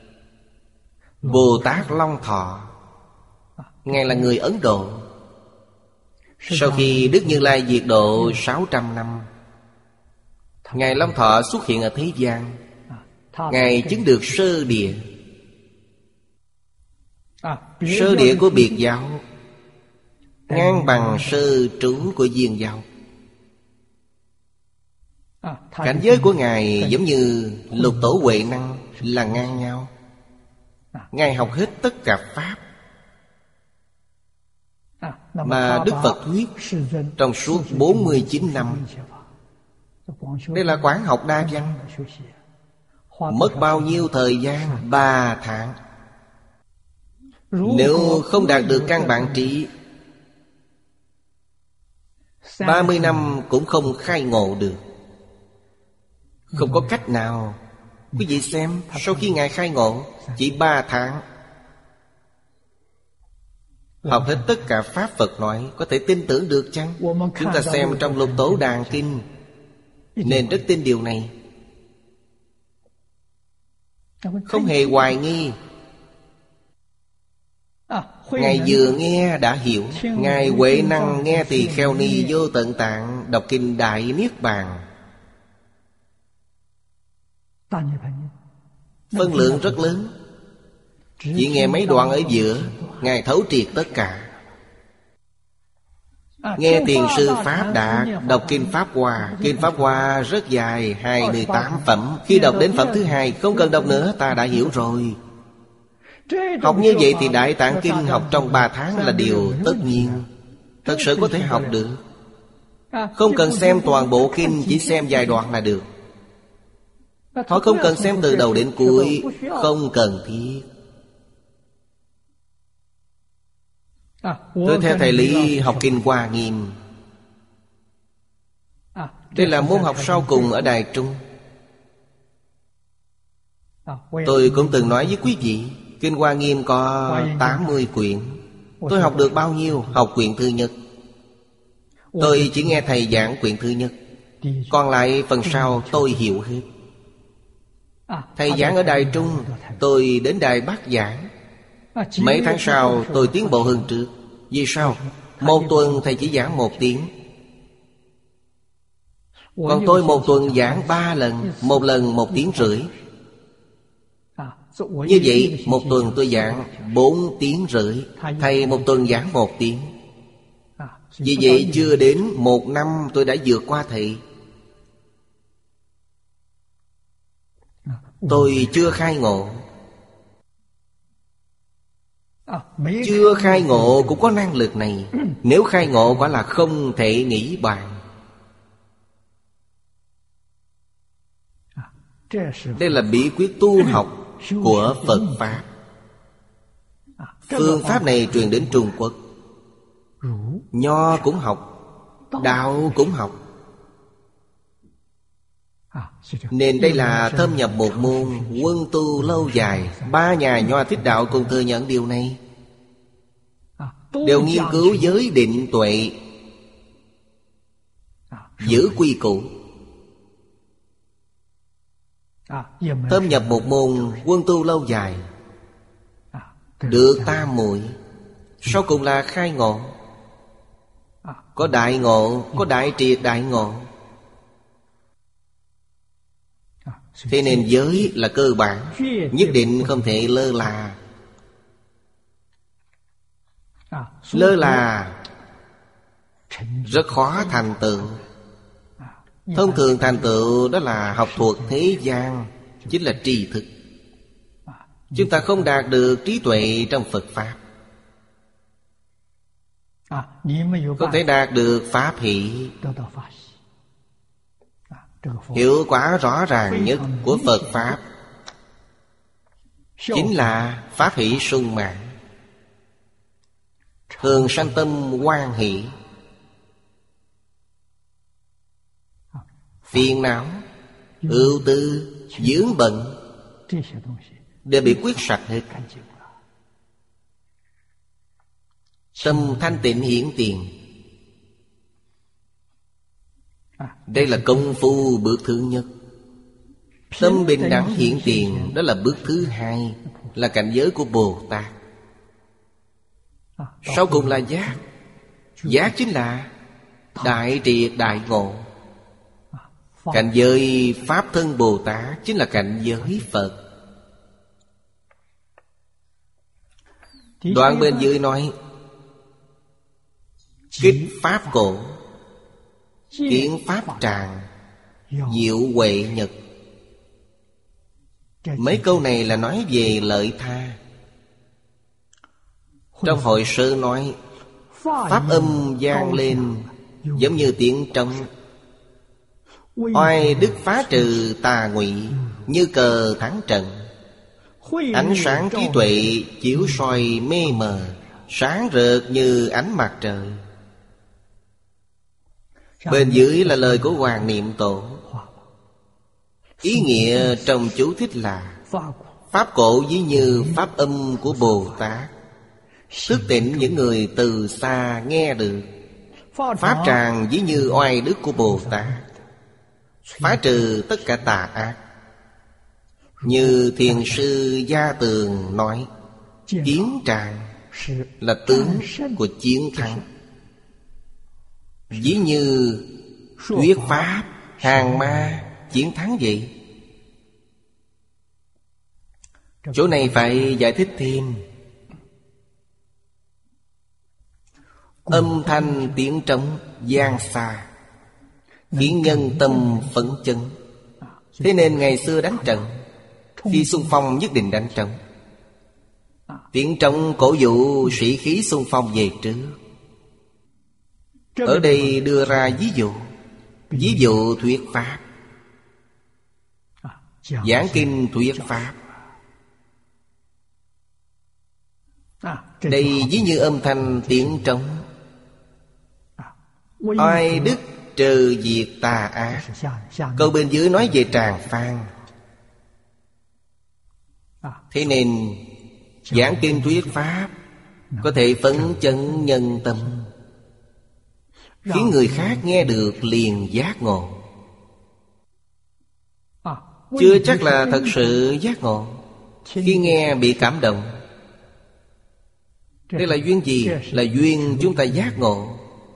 Bồ Tát Long Thọ. Ngài là người Ấn Độ. Sau khi Đức Như Lai diệt độ 600 năm, Ngài Long Thọ xuất hiện ở thế gian. Ngài chứng được sơ địa. Sơ địa của Biệt giáo ngang bằng sơ trú của Viên giáo. Cảnh giới của Ngài giống như Lục Tổ Huệ Năng, là ngang nhau. Ngài học hết tất cả Pháp mà Đức Phật thuyết trong suốt 49 năm. Đây là quán học đa văn. Mất bao nhiêu thời gian? 3 tháng. Nếu không đạt được căn bản trí, 30 năm cũng không khai ngộ được. Không có cách nào. Quý vị xem, sau khi Ngài khai ngộ, chỉ 3 tháng học hết tất cả Pháp Phật nói. Có thể tin tưởng được chăng? Chúng ta xem trong Lục Tổ Đàn Kinh, nên rất tin điều này, không hề hoài nghi. Ngài vừa nghe đã hiểu. Ngài Huệ Năng nghe Tỳ Kheo Ni Vô Tận Tạng đọc kinh Đại Niết Bàn, phân lượng rất lớn. Chỉ nghe mấy đoạn ở giữa, Ngài thấu triệt tất cả. Nghe Thiền Sư Pháp Đạt đọc kinh Pháp Hoa. Kinh Pháp Hoa rất dài, 28 phẩm. Khi đọc đến phẩm thứ 2, không cần đọc nữa, ta đã hiểu rồi. Học như vậy thì Đại Tạng Kinh học trong 3 tháng là điều tất nhiên. Thật sự có thể học được. Không cần xem toàn bộ kinh, chỉ xem vài đoạn là được. Họ không cần xem từ đầu đến cuối, không cần thiết. Tôi theo thầy Lý học kinh Hoa Nghiêm. Đây là môn học sau cùng ở Đài Trung. Tôi cũng từng nói với quý vị, kinh Hoa Nghiêm có 80 quyển. Tôi học được bao nhiêu? Học quyển thứ nhất. Tôi chỉ nghe thầy giảng quyển thứ nhất, còn lại phần sau tôi hiểu hết. Thầy giảng ở Đài Trung, tôi đến Đài Bắc giảng. Mấy tháng sau tôi tiến bộ hơn trước. Vì sao? Một tuần thầy chỉ giảng 1 tiếng, còn tôi một tuần giảng 3 lần, một lần 1 tiếng rưỡi. Như vậy một tuần tôi giảng 4 tiếng rưỡi. Thầy một tuần giảng 1 tiếng. Vì vậy chưa đến 1 năm tôi đã vượt qua thầy. Tôi chưa khai ngộ. Chưa khai ngộ cũng có năng lực này. Nếu khai ngộ quả là không thể nghĩ bàn. Đây là bí quyết tu học của Phật Pháp. Phương pháp này truyền đến Trung Quốc. Nho cũng học, đạo cũng học. Nên đây là thâm nhập một môn quân tu lâu dài. 3 nhà Nho Thích Đạo cùng thừa nhận điều này, đều nghiên cứu giới định tuệ, giữ quy củ. Thâm nhập một môn quân tu lâu dài, được tam muội, sau cùng là khai ngộ. Có đại ngộ, có đại triệt đại ngộ. Thế nên giới là cơ bản, nhất định không thể lơ là. Lơ là rất khó thành tựu. Thông thường thành tựu đó là học thuộc thế gian, chính là tri thức. Chúng ta không đạt được trí tuệ trong Phật Pháp, không thể đạt được Pháp hỷ. Hiệu quả rõ ràng nhất của Phật Pháp chính là Pháp hỷ sung mãn, thường sanh tâm hoan hỷ. Phiền não, ưu tư, vướng bận đều bị quyết sạch hết. Tâm thanh tịnh hiển tiền. Đây là công phu bước thứ nhất. Tâm bình đẳng hiện tiền, đó là bước thứ hai, là cảnh giới của Bồ Tát. Sau cùng là giác. Giác chính là đại triệt đại ngộ. Cảnh giới Pháp thân Bồ Tát chính là cảnh giới Phật. Đoạn bên dưới nói: kích Pháp cổ, kiến Pháp tràng, diệu huệ nhật. Mấy câu này là nói về lợi tha. Trong hội sơ nói: pháp âm vang lên giống như tiếng trống, oai đức phá trừ tà ngụy, như cờ thắng trận. Ánh sáng trí tuệ chiếu soi mê mờ, sáng rực như ánh mặt trời. Bên dưới là lời của Hoàng Niệm Tổ. Ý nghĩa trong chú thích là: Pháp cổ ví như pháp âm của Bồ Tát, thức tỉnh những người từ xa nghe được. Pháp tràng ví như oai đức của Bồ Tát, phá trừ tất cả tà ác. Như Thiền sư Gia Tường nói: chiến tràng là tướng của chiến thắng. Ví như thuyết pháp hàng ma chiến thắng vậy. Chỗ này phải giải thích thêm. Âm thanh tiếng trống vang xa, khiến nhân tâm phấn chấn. Thế nên ngày xưa đánh trận, khi xung phong nhất định đánh trống. Tiếng trống cổ vũ sĩ khí xung phong về trước. Ở đây đưa ra ví dụ. Ví dụ thuyết pháp, giảng kinh thuyết pháp. Đây ví như âm thanh tiếng trống, oai đức trừ diệt tà ác. Câu bên dưới nói về tràng phan. Thế nên giảng kinh thuyết pháp có thể phấn chấn nhân tâm, khiến người khác nghe được liền giác ngộ. Chưa chắc là thật sự giác ngộ. Khi nghe bị cảm động. Đây là duyên gì? Là duyên chúng ta giác ngộ.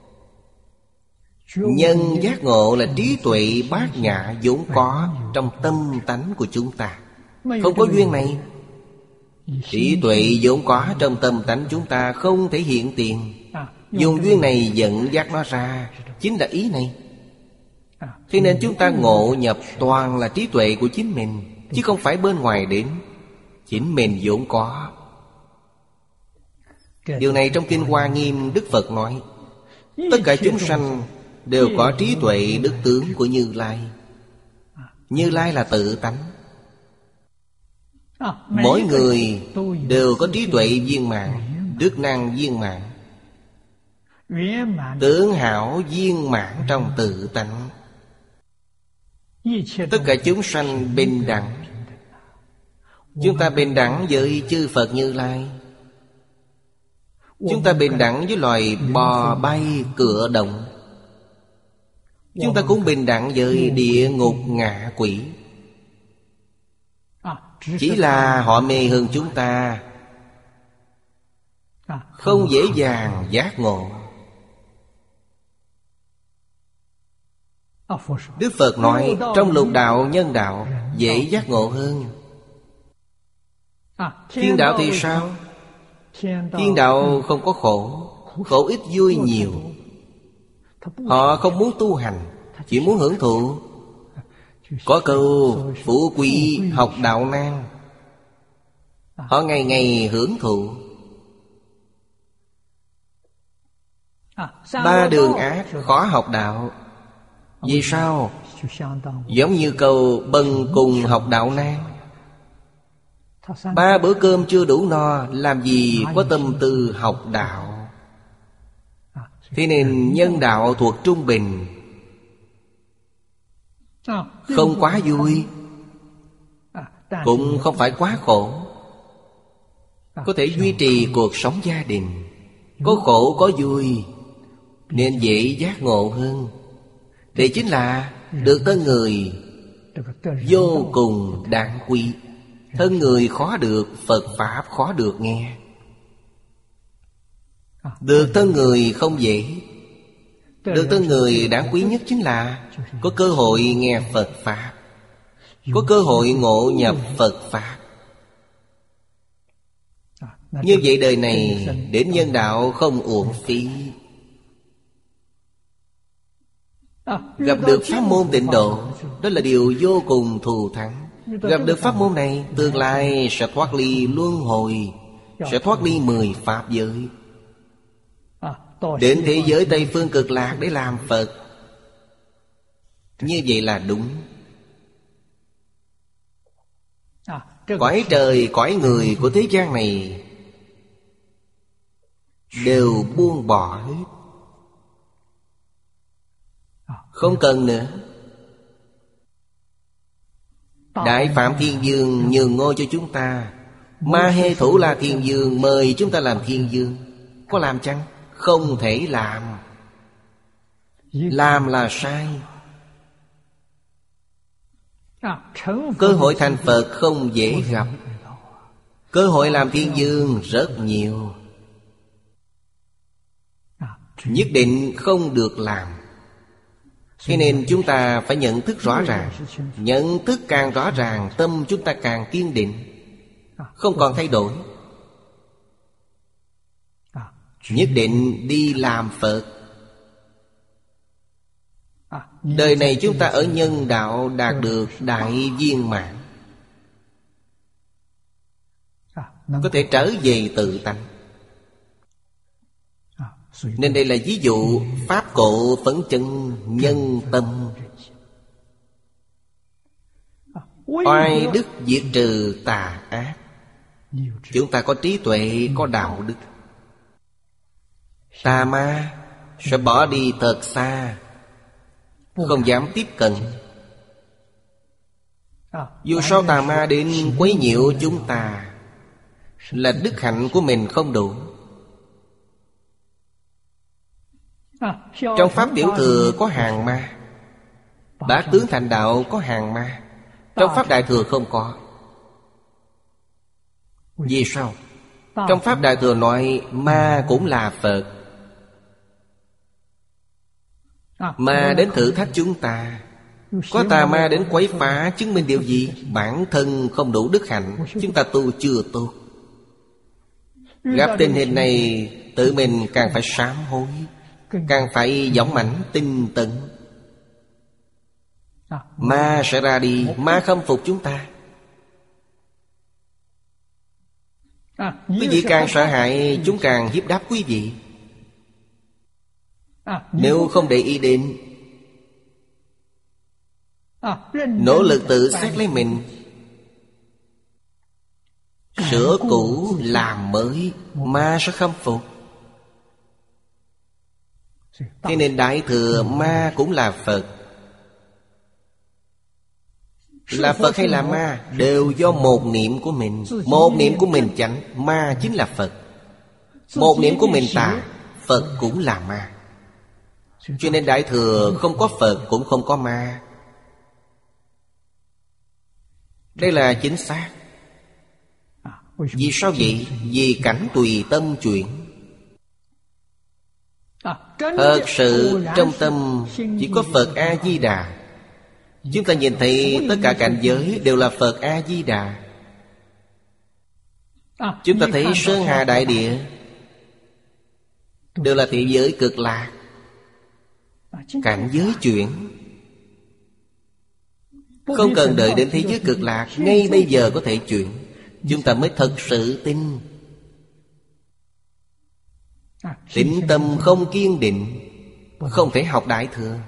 Nhân giác ngộ là trí tuệ bát nhã vốn có trong tâm tánh của chúng ta. Không có duyên này, trí tuệ vốn có trong tâm tánh chúng ta không thể hiện tiền. Dùng duyên này dẫn dắt nó ra, chính là ý này. Thế nên chúng ta ngộ nhập toàn là trí tuệ của chính mình, chứ không phải bên ngoài đến. Chính mình vốn có. Điều này trong Kinh Hoa Nghiêm Đức Phật nói: tất cả chúng sanh đều có trí tuệ đức tướng của Như Lai. Như Lai là tự tánh. Mỗi người đều có trí tuệ viên mãn, đức năng viên mãn, tướng hảo viên mãn trong tự tánh. Tất cả chúng sanh bình đẳng. Chúng ta bình đẳng với chư Phật Như Lai. Chúng ta bình đẳng với loài bò bay cựa động. Chúng ta cũng bình đẳng với địa ngục ngạ quỷ. Chỉ là họ mê hơn chúng ta, không dễ dàng giác ngộ. Đức Phật nói trong lục đạo nhân đạo dễ giác ngộ hơn. Thiên đạo thì sao? Thiên đạo không có khổ, khổ ít vui nhiều. Họ không muốn tu hành, chỉ muốn hưởng thụ. Có câu phú quý học đạo nan. Họ ngày ngày hưởng thụ. Ba đường ác khó học đạo. Vì sao? Giống như câu bần cùng học đạo nan. Ba bữa cơm chưa đủ no, làm gì có tâm tư học đạo. Thế nên nhân đạo thuộc trung bình, không quá vui, cũng không phải quá khổ. Có thể duy trì cuộc sống gia đình. Có khổ có vui, nên dễ giác ngộ hơn. Đây chính là được thân người vô cùng đáng quý. Thân người khó được, Phật Pháp khó được nghe. Được thân người không dễ. Được thân người đáng quý nhất chính là có cơ hội nghe Phật Pháp, có cơ hội ngộ nhập Phật Pháp. Như vậy đời này đến nhân đạo không uổng phí. Gặp được pháp môn tịnh độ, đó là điều vô cùng thù thắng. Gặp được pháp môn này, tương lai sẽ thoát ly luân hồi, sẽ thoát ly 10 pháp giới, đến thế giới Tây Phương Cực Lạc để làm Phật. Như vậy là đúng. Cõi trời, cõi người của thế gian này đều buông bỏ hết, không cần nữa. Đại Phạm Thiên Dương nhường ngôi cho chúng ta. Ma Hê Thủ La Thiên Dương mời chúng ta làm Thiên Dương. Có làm chăng? Không thể làm. Làm là sai. Cơ hội thành Phật không dễ gặp. Cơ hội làm Thiên Dương rất nhiều. Nhất định không được làm. Cho nên chúng ta phải nhận thức rõ ràng. Nhận thức càng rõ ràng, tâm chúng ta càng kiên định, không còn thay đổi. Nhất định đi làm Phật. Đời này chúng ta ở nhân đạo đạt được đại viên mãn, có thể trở về tự tánh. Nên đây là ví dụ pháp cộ phấn chân nhân tâm. Oai đức diệt trừ tà ác. Chúng ta có trí tuệ, có đạo đức, tà ma sẽ bỏ đi thật xa, không dám tiếp cận. Dù sao tà ma đến quấy nhiễu chúng ta, là đức hạnh của mình không đủ. Trong Pháp Tiểu Thừa có hàng ma, Bát Tướng Thành Đạo có hàng ma. Trong Pháp Đại Thừa không có. Vì sao? Trong Pháp Đại Thừa nói ma cũng là Phật. Ma đến thử thách chúng ta. Có tà ma đến quấy phá, chứng minh điều gì? Bản thân không đủ đức hạnh, chúng ta tu chưa tốt. Gặp tình hình này, tự mình càng phải sám hối, càng phải dũng mãnh tinh tấn. Ma sẽ ra đi, ma khâm phục chúng ta. Quý vị càng sợ hãi, chúng càng hiếp đáp quý vị. Nếu không để ý đến, nỗ lực tự xét lấy mình, sửa cũ làm mới, ma sẽ khâm phục. Thế nên Đại Thừa ma cũng là Phật. Là Phật hay là ma đều do một niệm của mình. Một niệm của mình chánh, ma chính là Phật. Một niệm của mình tà, Phật cũng là ma. Cho nên Đại Thừa không có Phật cũng không có ma. Đây là chính xác. Vì sao vậy? Vì cảnh tùy tâm chuyển. Thật sự trong tâm chỉ có Phật A-di-đà. Chúng ta nhìn thấy tất cả cảnh giới đều là Phật A-di-đà. Chúng ta thấy Sơn Hà Đại Địa đều là thế giới cực lạc. Cảnh giới chuyển, không cần đợi đến thế giới cực lạc, ngay bây giờ có thể chuyển. Chúng ta mới thật sự tin. Tĩnh tâm không kiên định, không thể học Đại Thừa.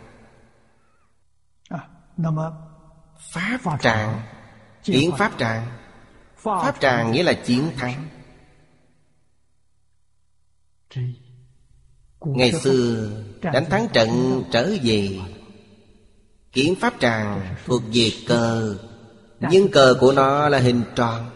Pháp tràng, tiếng Pháp tràng. Pháp tràng nghĩa là chiến thắng. Ngày xưa đánh thắng trận trở về, kiến Pháp tràng thuộc về cờ, nhưng cờ của nó là hình tròn.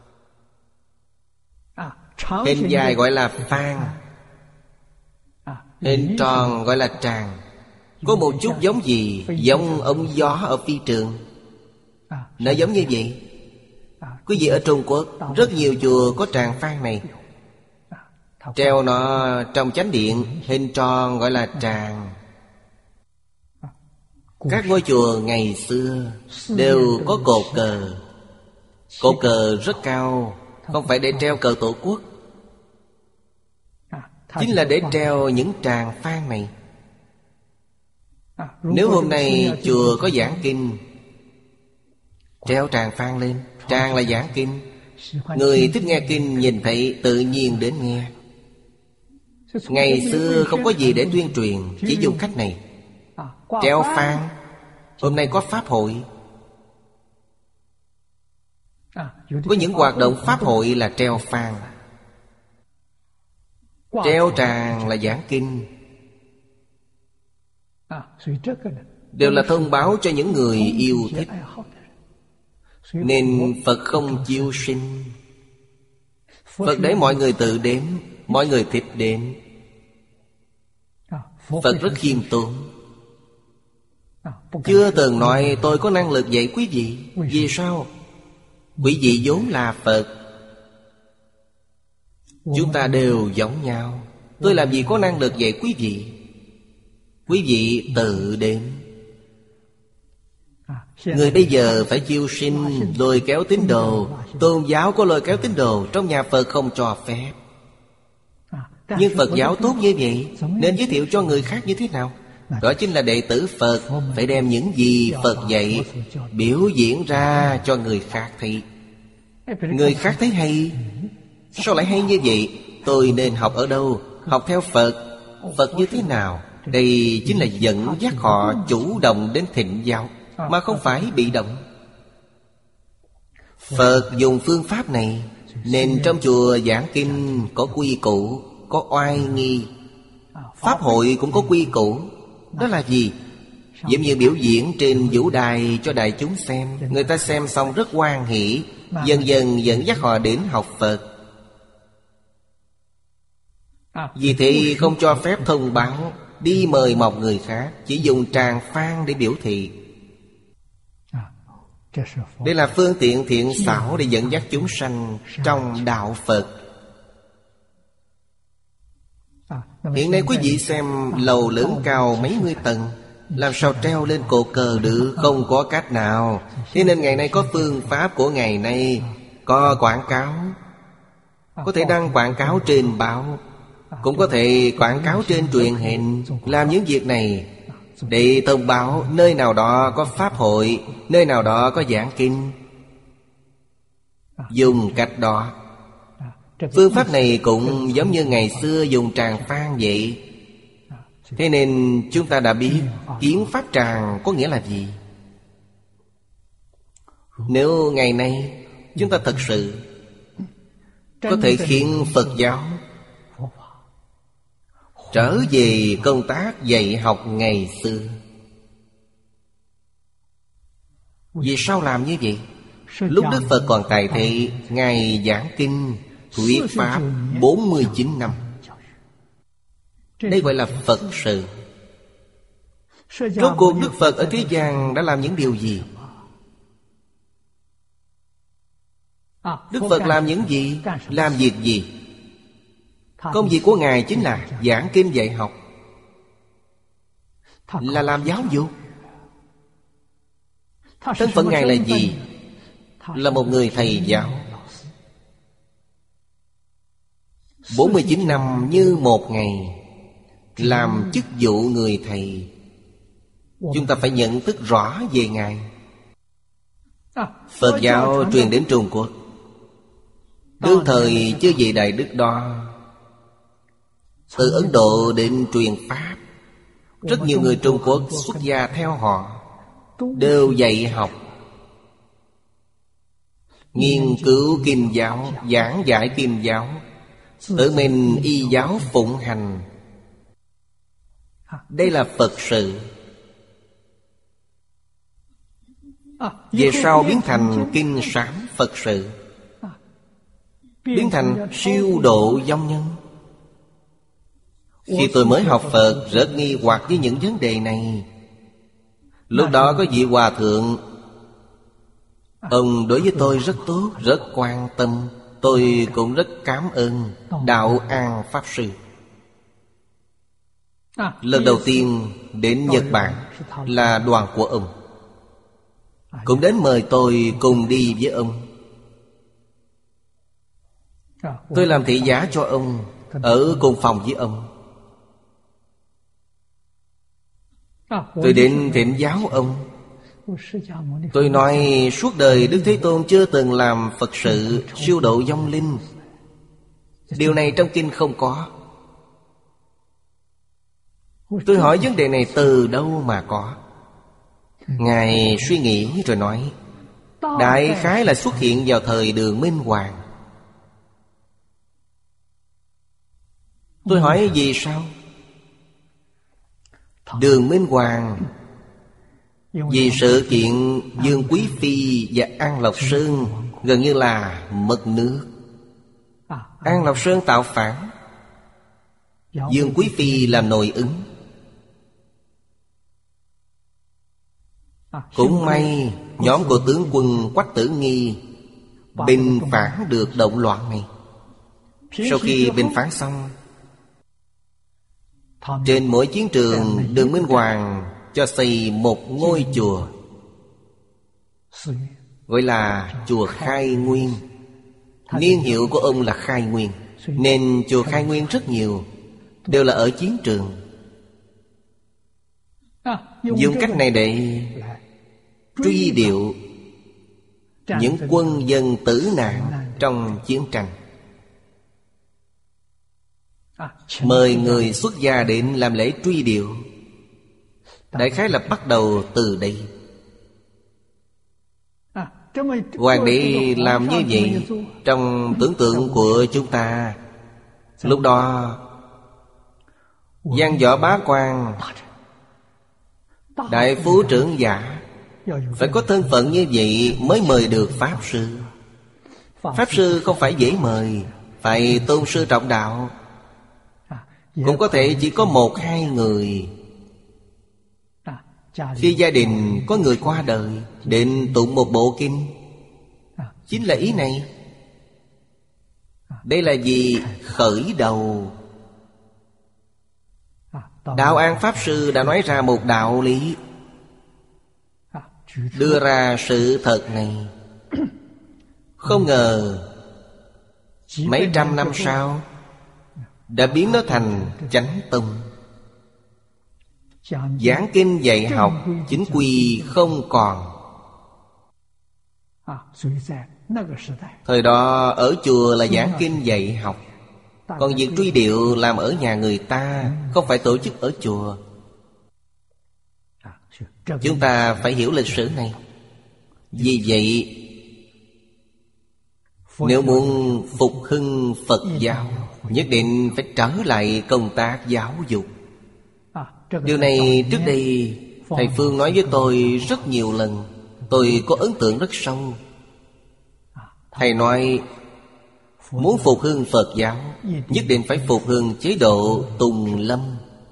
Hình dài gọi là phan, hình tròn gọi là tràng. Có một chút giống gì? Giống ống gió ở phi trường. Nó giống như vậy. Quý vị ở Trung Quốc, rất nhiều chùa có tràng phan này. Treo nó trong chánh điện, hình tròn gọi là tràng. Các ngôi chùa ngày xưa đều có cột cờ. Cột cờ rất cao, không phải để treo cờ Tổ quốc, chính là để treo những tràng phan này. Nếu hôm nay chùa có giảng kinh, treo tràng phan lên. Tràng là giảng kinh. Người thích nghe kinh nhìn thấy tự nhiên đến nghe. Ngày xưa không có gì để tuyên truyền, chỉ dùng cách này. Treo phan. Hôm nay có pháp hội, có những hoạt động pháp hội là treo phan. Treo tràng là giảng kinh. Đều là thông báo cho những người yêu thích. Nên Phật không chiêu sinh. Phật để mọi người tự đến, mọi người thích đến. Phật rất khiêm tốn, chưa từng nói tôi có năng lực dạy quý vị. Vì sao? Quý vị vốn là Phật. Chúng ta đều giống nhau. Tôi làm gì có năng lực dạy quý vị. Quý vị tự đến. Người bây giờ phải chiêu sinh, lôi kéo tín đồ. Tôn giáo có lôi kéo tín đồ, trong nhà Phật không cho phép. Nhưng Phật giáo tốt như vậy, nên giới thiệu cho người khác như thế nào? Đó chính là đệ tử Phật phải đem những gì Phật dạy biểu diễn ra cho người khác thấy. Người khác thấy hay. Sao lại hay như vậy? Tôi nên học ở đâu? Học theo Phật. Phật như thế nào? Đây chính là dẫn dắt họ chủ động đến thịnh giáo, mà không phải bị động. Phật dùng phương pháp này, nên trong chùa giảng kinh có quy củ, có oai nghi. Pháp hội cũng có quy củ. Đó là gì? Giống như biểu diễn trên vũ đài cho đại chúng xem. Người ta xem xong rất hoan hỷ, dần dần dẫn dắt họ đến học Phật. Vì thế không cho phép thông báo, đi mời mọc người khác. Chỉ dùng tràng phan để biểu thị. Đây là phương tiện thiện xảo để dẫn dắt chúng sanh trong đạo Phật. Hiện nay quý vị xem lầu lớn cao mấy mươi tầng, làm sao treo lên cột cờ được? Không có cách nào. Thế nên ngày nay có phương pháp của ngày nay. Có quảng cáo, có thể đăng quảng cáo trên báo, cũng có thể quảng cáo trên truyền hình. Làm những việc này để thông báo nơi nào đó có pháp hội, nơi nào đó có giảng kinh. Dùng cách đó. Phương pháp này cũng giống như ngày xưa dùng tràng phan vậy. Thế nên chúng ta đã biết kiến pháp tràng có nghĩa là gì. Nếu ngày nay chúng ta thật sự có thể khiến Phật giáo trở về công tác dạy học ngày xưa. Vì sao làm như vậy? Lúc Đức Phật còn tại thế, Ngài giảng kinh thuyết pháp 49 năm. Đây gọi là Phật sự. Rốt cuộc Đức Phật ở thế gian đã làm những điều gì? Đức Phật làm những gì? Làm việc gì? Công việc của Ngài chính là giảng kinh dạy học, là làm giáo dục. Thân phận Ngài là gì? Là một người thầy giáo. 49 năm như một ngày làm chức vụ người thầy. Chúng ta phải nhận thức rõ về Ngài. Phật giáo truyền đến Trung Quốc. Đương thời chư vị đại đức đó từ Ấn Độ đến truyền pháp. Rất nhiều người Trung Quốc xuất gia theo họ, đều dạy học, nghiên cứu kinh giáo, giảng giải kinh giáo, tự mình y giáo phụng hành. Đây là Phật sự. Về sau biến thành kinh sám Phật sự, biến thành siêu độ vong nhân. Khi tôi mới học Phật, rất nghi hoặc với những vấn đề này. Lúc đó có vị hòa thượng, ông đối với tôi rất tốt, rất quan tâm. Tôi cũng rất cảm ơn Đạo An Pháp Sư. Lần đầu tiên đến Nhật Bản là đoàn của ông, cũng đến mời tôi cùng đi với ông. Tôi làm thị giả cho ông, ở cùng phòng với ông. Tôi đến thỉnh giáo ông. Tôi nói suốt đời Đức Thế Tôn chưa từng làm Phật sự siêu độ vong linh. Điều này trong kinh không có. Tôi hỏi vấn đề này từ đâu mà có. Ngài suy nghĩ rồi nói, đại khái là xuất hiện vào thời Đường Minh Hoàng. Tôi hỏi vì sao? Đường Minh Hoàng vì sự kiện Dương Quý Phi và An Lộc Sơn gần như là mất nước. An Lộc Sơn tạo phản, Dương Quý Phi làm nội ứng. Cũng may nhóm của tướng quân Quách Tử Nghi bình phản được động loạn này. Sau khi bình phán xong, trên mỗi chiến trường, Đường Minh Hoàng cho xây một ngôi chùa, gọi là chùa Khai Nguyên. Niên hiệu của ông là Khai Nguyên, nên chùa Khai Nguyên rất nhiều, đều là ở chiến trường. Dùng cách này để truy điệu những quân dân tử nạn trong chiến tranh. Mời người xuất gia đến làm lễ truy điệu. Đại khái là bắt đầu từ đây. Hoàng đế làm như vậy trong tưởng tượng của chúng ta. Lúc đó Giang Võ Bá Quan, đại phú trưởng giả, phải có thân phận như vậy mới mời được Pháp Sư. Pháp Sư không phải dễ mời, phải tôn sư trọng đạo. Cũng có thể chỉ có 1-2 người. Khi gia đình có người qua đời, định tụng một bộ kinh, chính là ý này. Đây là gì? Khởi đầu. Đạo An Pháp Sư đã nói ra một đạo lý, đưa ra sự thật này. Không ngờ mấy trăm năm sau đã biến nó thành chánh tông. Giảng kinh dạy học chính quy không còn. Thời đó ở chùa là giảng kinh dạy học, còn việc truy điệu làm ở nhà người ta, không phải tổ chức ở chùa. Chúng ta phải hiểu lịch sử này. Vì vậy, nếu muốn phục hưng Phật giáo, nhất định phải trở lại công tác giáo dục. Điều này trước đây Thầy Phương nói với tôi rất nhiều lần, tôi có ấn tượng rất sâu. Thầy nói, muốn phục hưng Phật giáo, nhất định phải phục hưng chế độ Tùng Lâm.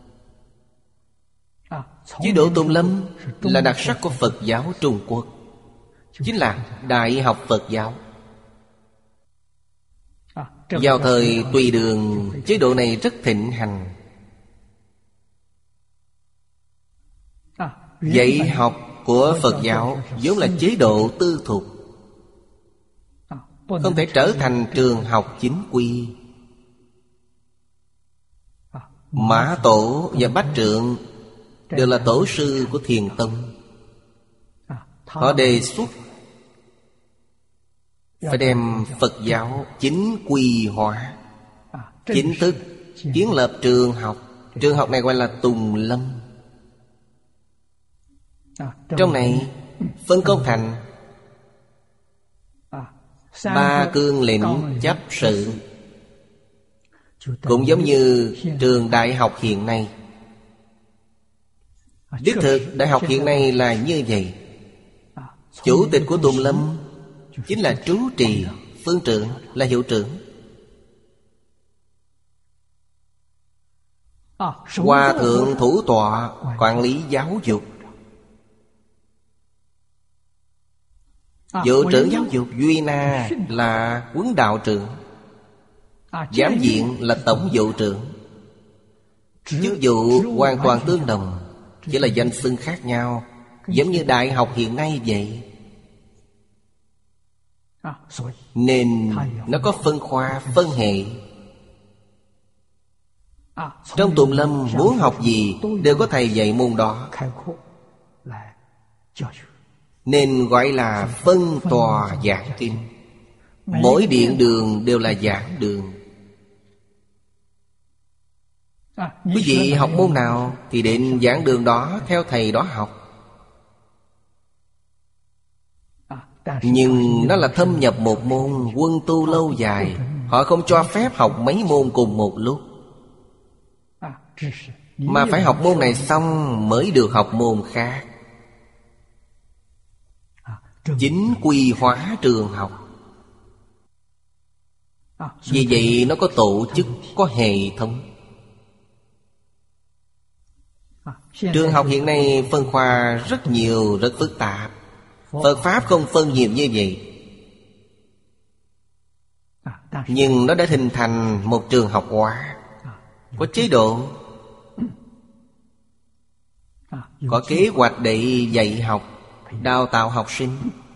Chế độ Tùng Lâm là đặc sắc của Phật giáo Trung Quốc, chính là Đại học Phật giáo. Vào thời Tùy Đường, chế độ này rất thịnh hành. Dạy học của Phật giáo vốn là chế độ tư thục, không thể trở thành trường học chính quy. Mã Tổ và Bách Trượng đều là tổ sư của Thiền Tông. Họ đề xuất phải đem Phật giáo chính quy hóa, chính thức kiến lập trường học. Trường học này gọi là Tùng Lâm. Trong này phân công thành 3 cương lĩnh chấp sự, cũng giống như trường đại học hiện nay. Đích thực đại học hiện nay là như vậy. Chủ tịch của Tùng Lâm chính là trú trì, phương trưởng là hiệu trưởng. Hòa thượng thủ tọa quản lý giáo dục. Vụ trưởng giáo dục Duy Na là huấn đạo trưởng. Giám viện là tổng vụ trưởng. Chức vụ hoàn toàn tương đồng, chỉ là danh xưng khác nhau, giống như đại học hiện nay vậy. Nên nó có phân khoa, phân hệ. Trong tùng lâm muốn học gì đều có thầy dạy môn đó, nên gọi là phân tòa giảng kinh. Mỗi điện đường đều là giảng đường. Quý vị học môn nào thì đến giảng đường đó, theo thầy đó học. Nhưng nó là thâm nhập một môn, quân tu lâu dài. Họ không cho phép học mấy môn cùng một lúc, mà phải học môn này xong mới được học môn khác. Chính quy hóa trường học. Vì vậy nó có tổ chức, có hệ thống. Trường học hiện nay phân khoa rất nhiều, rất phức tạp. Phật Pháp không phân nhiều như vậy, nhưng nó đã hình thành một trường học hóa, có chế độ, có kế hoạch để dạy học, đào tạo học sinh.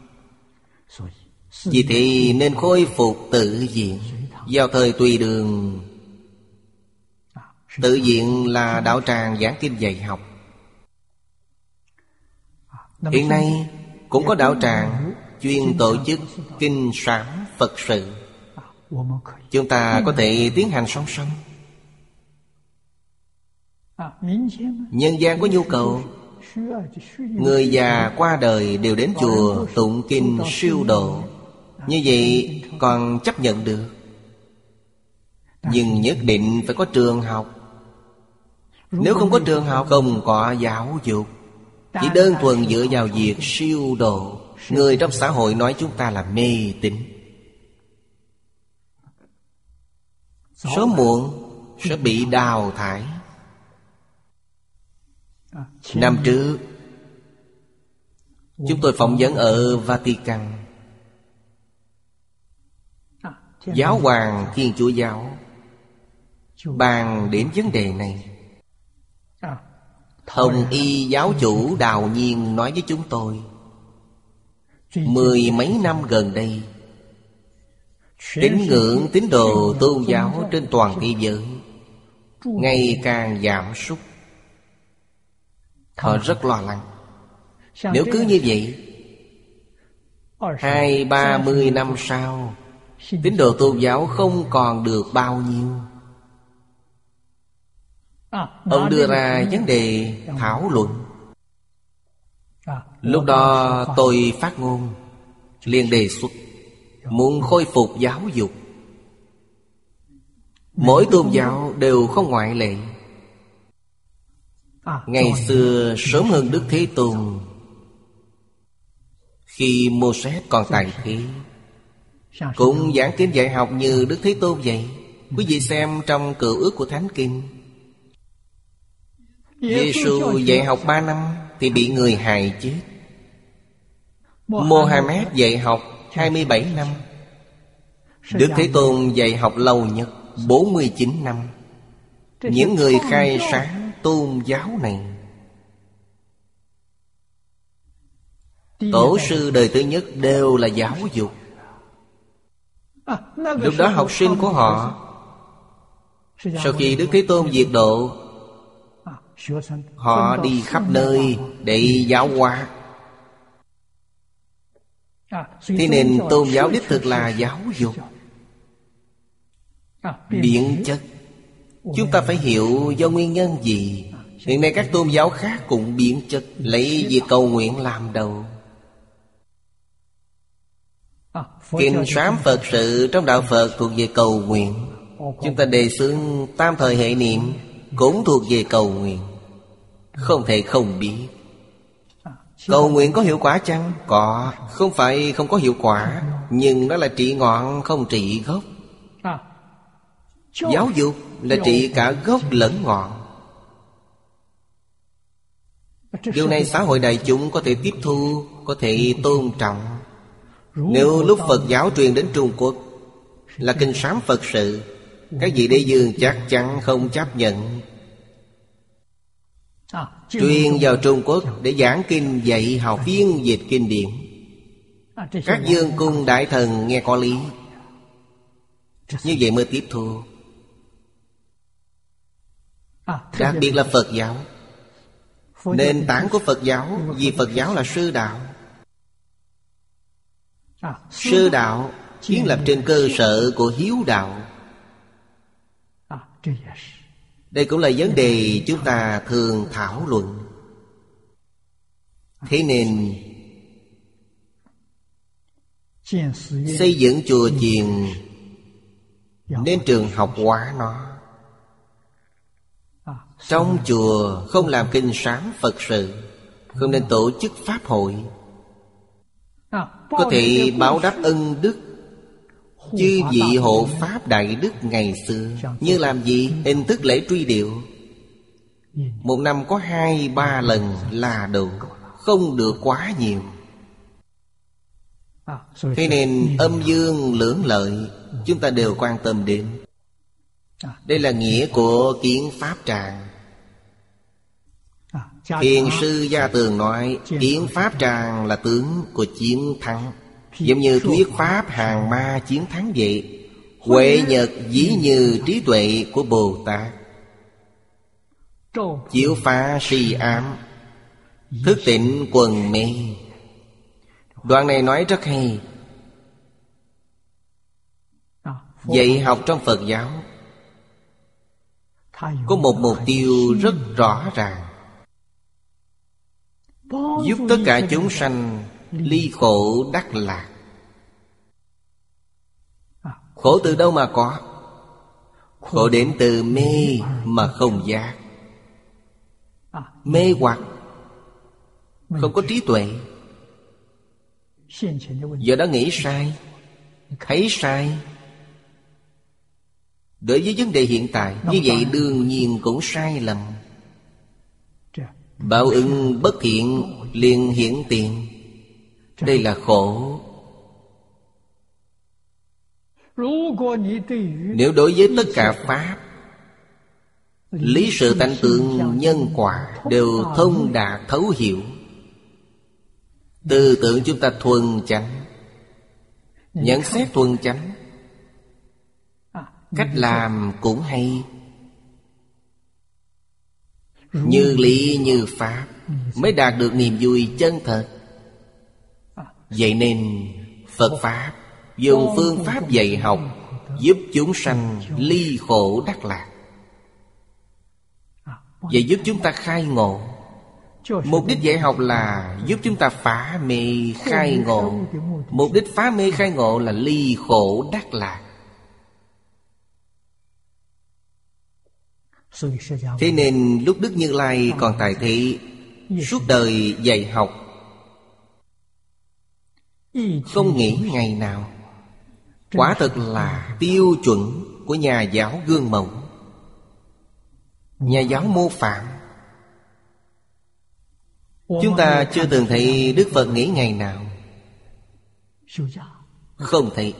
Vì thế nên khôi phục tự viện. Vào thời Tùy Đường, tự viện là đạo tràng giảng kinh dạy học. Hiện nay cũng có đạo tràng chuyên tổ chức kinh sám Phật sự. Chúng ta có thể tiến hành song song. Nhân gian có nhu cầu, người già qua đời đều đến chùa tụng kinh siêu độ. Như vậy còn chấp nhận được. Nhưng nhất định phải có trường học. Nếu không có trường học, không có giáo dục, chỉ đơn thuần dựa vào việc siêu độ, người trong xã hội nói chúng ta là mê tín. Sớm muộn sẽ bị đào thải. Năm trước chúng tôi phỏng vấn ở Vatican. Giáo hoàng Thiên Chúa giáo bàn đến vấn đề này. Hồng Y giáo chủ Đào Nhiên nói với chúng tôi, 10 mấy năm gần đây, tín ngưỡng tín đồ tôn giáo trên toàn thế giới ngày càng giảm sút. Họ rất lo lắng. Nếu cứ như vậy, 20-30 năm sau, tín đồ tôn giáo không còn được bao nhiêu. Ông đưa ra vấn đề thảo luận. Lúc đó tôi phát ngôn, liền đề xuất muốn khôi phục giáo dục. Mỗi tôn giáo đều không ngoại lệ. Ngày xưa sớm hơn Đức Thế Tôn, khi Moses còn tại thế, cũng giảng kinh dạy học như Đức Thế Tôn vậy. Quý vị xem trong Cựu Ước của Thánh Kinh, Giê-xu dạy học 3 năm thì bị người hại chết. Mô-ha-mét dạy học 27 năm. Đức Thế Tôn dạy học lâu nhất 49 năm. Những người khai sáng tôn giáo này, tổ sư đời thứ nhất đều là giáo dục. Lúc đó học sinh của họ, sau khi Đức Thế Tôn diệt độ, họ đi khắp nơi để giáo hóa. Thế nên tôn giáo đích thực là giáo dục. Biến chất, chúng ta phải hiểu do nguyên nhân gì. Hiện nay các tôn giáo khác cũng biến chất, lấy việc cầu nguyện làm đầu. Kinh sám Phật sự trong đạo Phật thuộc về cầu nguyện. Chúng ta đề xướng tam thời hệ niệm cũng thuộc về cầu nguyện. Không thể không biết. Cầu nguyện có hiệu quả chăng? Có. Không phải không có hiệu quả, nhưng nó là trị ngọn không trị gốc. Giáo dục là trị cả gốc lẫn ngọn. Điều này xã hội đại chúng có thể tiếp thu, có thể tôn trọng. Nếu lúc Phật giáo truyền đến Trung Quốc là kinh sám Phật sự, các vị đế dương chắc chắn không chấp nhận. Truyền vào Trung Quốc để giảng kinh dạy học phiên dịch kinh điển. Các vương cung đại thần nghe có lý, như vậy mới tiếp thu. Đặc biệt là Phật giáo. Nền tảng của Phật giáo, vì Phật giáo là sư đạo. Sư đạo kiến lập trên cơ sở của hiếu đạo. Đây cũng là vấn đề chúng ta thường thảo luận. Thế nên xây dựng chùa chiền nên trường học hóa nó. Trong chùa không làm kinh sám Phật sự, không nên tổ chức pháp hội. Có thể báo đáp ân đức chư vị hộ pháp đại đức ngày xưa. Như làm gì? Hình thức lễ truy điệu. Một năm có 2-3 lần là đủ, không được quá nhiều. Thế nên âm dương lưỡng lợi chúng ta đều quan tâm đến. Đây là nghĩa của Kiến Pháp Tràng. Thiền sư Gia Tường nói Kiến Pháp Tràng là tướng của chiến thắng, giống như thuyết pháp hàng ma chiến thắng vậy. Huệ nhật dĩ như trí tuệ của Bồ Tát, chiếu phá si ám, thức tỉnh quần mê. Đoạn này nói rất hay. Dạy học trong Phật giáo có một mục tiêu rất rõ ràng: giúp tất cả chúng sanh ly khổ đắc lạc. Khổ từ đâu mà có? Khổ đến từ mê mà không giác. Mê hoặc, không có trí tuệ. Do đó nghĩ sai, thấy sai. Đối với vấn đề hiện tại, như vậy đương nhiên cũng sai lầm. Báo ứng bất thiện liền hiển tiền. Đây là khổ. Nếu đối với tất cả pháp, lý sự tánh tướng nhân quả đều thông đạt thấu hiểu, tư tưởng chúng ta thuần chánh, nhận xét thuần chánh, cách làm cũng hay, như lý như pháp, mới đạt được niềm vui chân thật. Vậy nên Phật Pháp dùng phương pháp dạy học giúp chúng sanh ly khổ đắc lạc, và giúp chúng ta khai ngộ. Mục đích dạy học là giúp chúng ta phá mê khai ngộ. Mục đích phá mê khai ngộ là ly khổ đắc lạc. Thế nên lúc Đức Như Lai còn tại thế, suốt đời dạy học, không nghỉ ngày nào. Quả thật là tiêu chuẩn của nhà giáo gương mẫu, nhà giáo mô phạm. Chúng ta chưa từng thấy Đức Phật nghỉ ngày nào. Không thấy.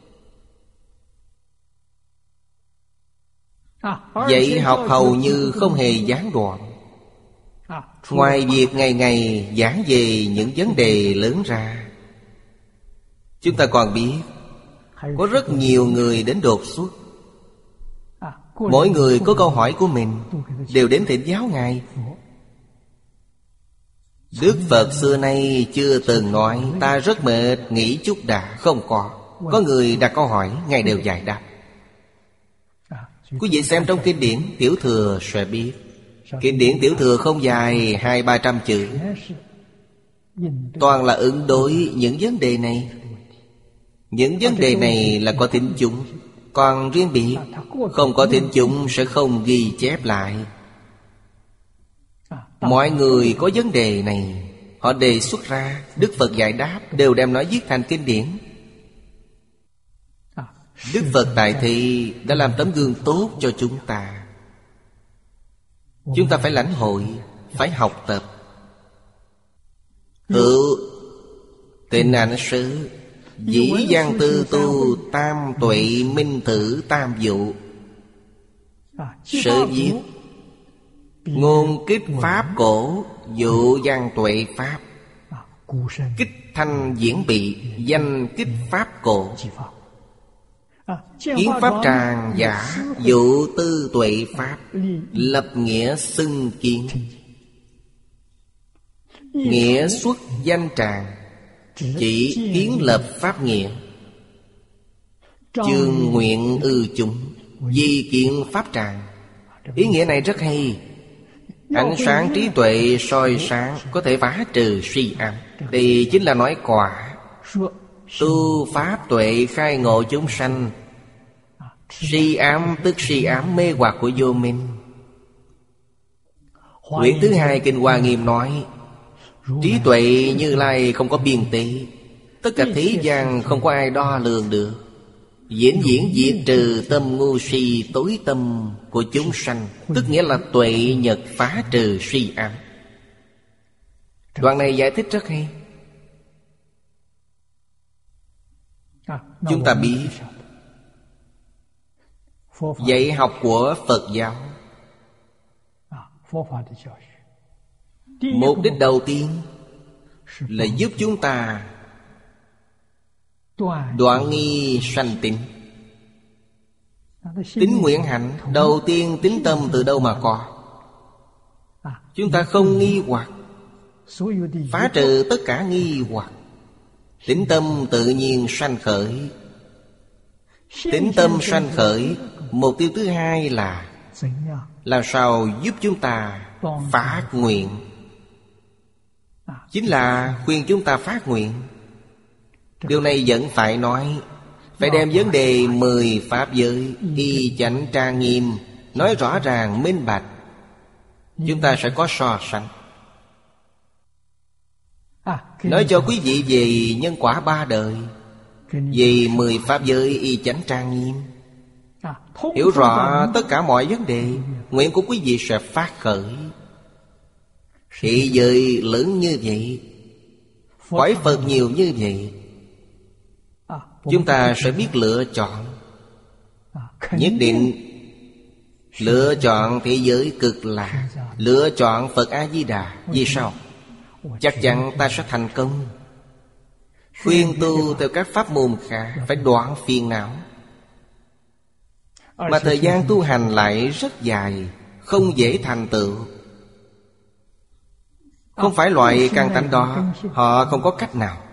Dạy học hầu như không hề gián đoạn. Ngoài việc ngày ngày giảng về những vấn đề lớn ra, chúng ta còn biết có rất nhiều người đến đột xuất. Mỗi người có câu hỏi của mình, đều đến thỉnh giáo Ngài. Đức Phật xưa nay chưa từng nói ta rất mệt, nghỉ chút đã. Không có người đặt câu hỏi, Ngài đều giải đáp. Quý vị xem trong kinh điển Tiểu Thừa sẽ biết. Kinh điển Tiểu Thừa không dài 200-300 chữ, toàn là ứng đối những vấn đề này. Những vấn đề này là có thính chúng, còn riêng biệt không có thính chúng sẽ không ghi chép lại. Mọi người có vấn đề này, họ đề xuất ra, Đức Phật giải đáp, đều đem nói viết thành kinh điển. Đức Phật tại thị đã làm tấm gương tốt cho chúng ta. Chúng ta phải lãnh hội, phải học tập. Hữu Tịnh Ảnh Sư, dĩ văn tư tu tam tuệ minh thử tam dụ. Sự viết ngôn kích pháp cổ, dụ văn tuệ pháp. Kích thanh diễn bị, danh kích pháp cổ. Kiến pháp tràng giả, dụ tư tuệ pháp. Lập nghĩa xưng kiến. Nghĩa xuất danh tràng, chỉ kiến lập pháp nghĩa. Chương nguyện ư chúng, di kiến pháp tràng. Ý nghĩa này rất hay. Ánh sáng trí tuệ soi sáng, có thể phá trừ suy ám. Đây chính là nói quả. Tu pháp tuệ khai ngộ chúng sanh. Si ám tức si ám mê hoặc của vô minh. Quyển thứ 2 Kinh Hoa Nghiêm nói, trí tuệ Như Lai không có biên tế, tất cả thế gian không có ai đo lường được. Vĩnh viễn diệt trừ tâm ngu si tối tâm của chúng sanh, tức nghĩa là tuệ nhật phá trừ suy ám. Đoạn này giải thích rất hay. Chúng ta biết dạy học của Phật giáo, mục đích đầu tiên là giúp chúng ta đoạn nghi sanh tín. Tín nguyện hạnh đầu tiên, tín tâm từ đâu mà có? Chúng ta không nghi hoặc, phá trừ tất cả nghi hoặc. Tín tâm tự nhiên sanh khởi. Tín tâm sanh khởi, mục tiêu thứ hai là làm sao giúp chúng ta phát nguyện. Chính là khuyên chúng ta phát nguyện. Điều này vẫn phải nói, phải đem vấn đề 10 pháp giới y chánh trang nghiêm nói rõ ràng minh bạch. Chúng ta sẽ có so sánh. Nói cho quý vị về nhân quả 3 đời, về 10 pháp giới y chánh trang nghiêm. Hiểu rõ tất cả mọi vấn đề, nguyện của quý vị sẽ phát khởi. Thế giới lớn như vậy, cõi Phật nhiều như vậy, chúng ta sẽ biết lựa chọn. Nhất định lựa chọn thế giới cực lạc, lựa chọn Phật A-di-đà. Vì sao? Chắc chắn ta sẽ thành công. Khuyên tu theo các pháp môn khác phải đoạn phiền não, mà thời gian tu hành lại rất dài, không dễ thành tựu. Không phải loại căn tánh đó, họ không có cách nào.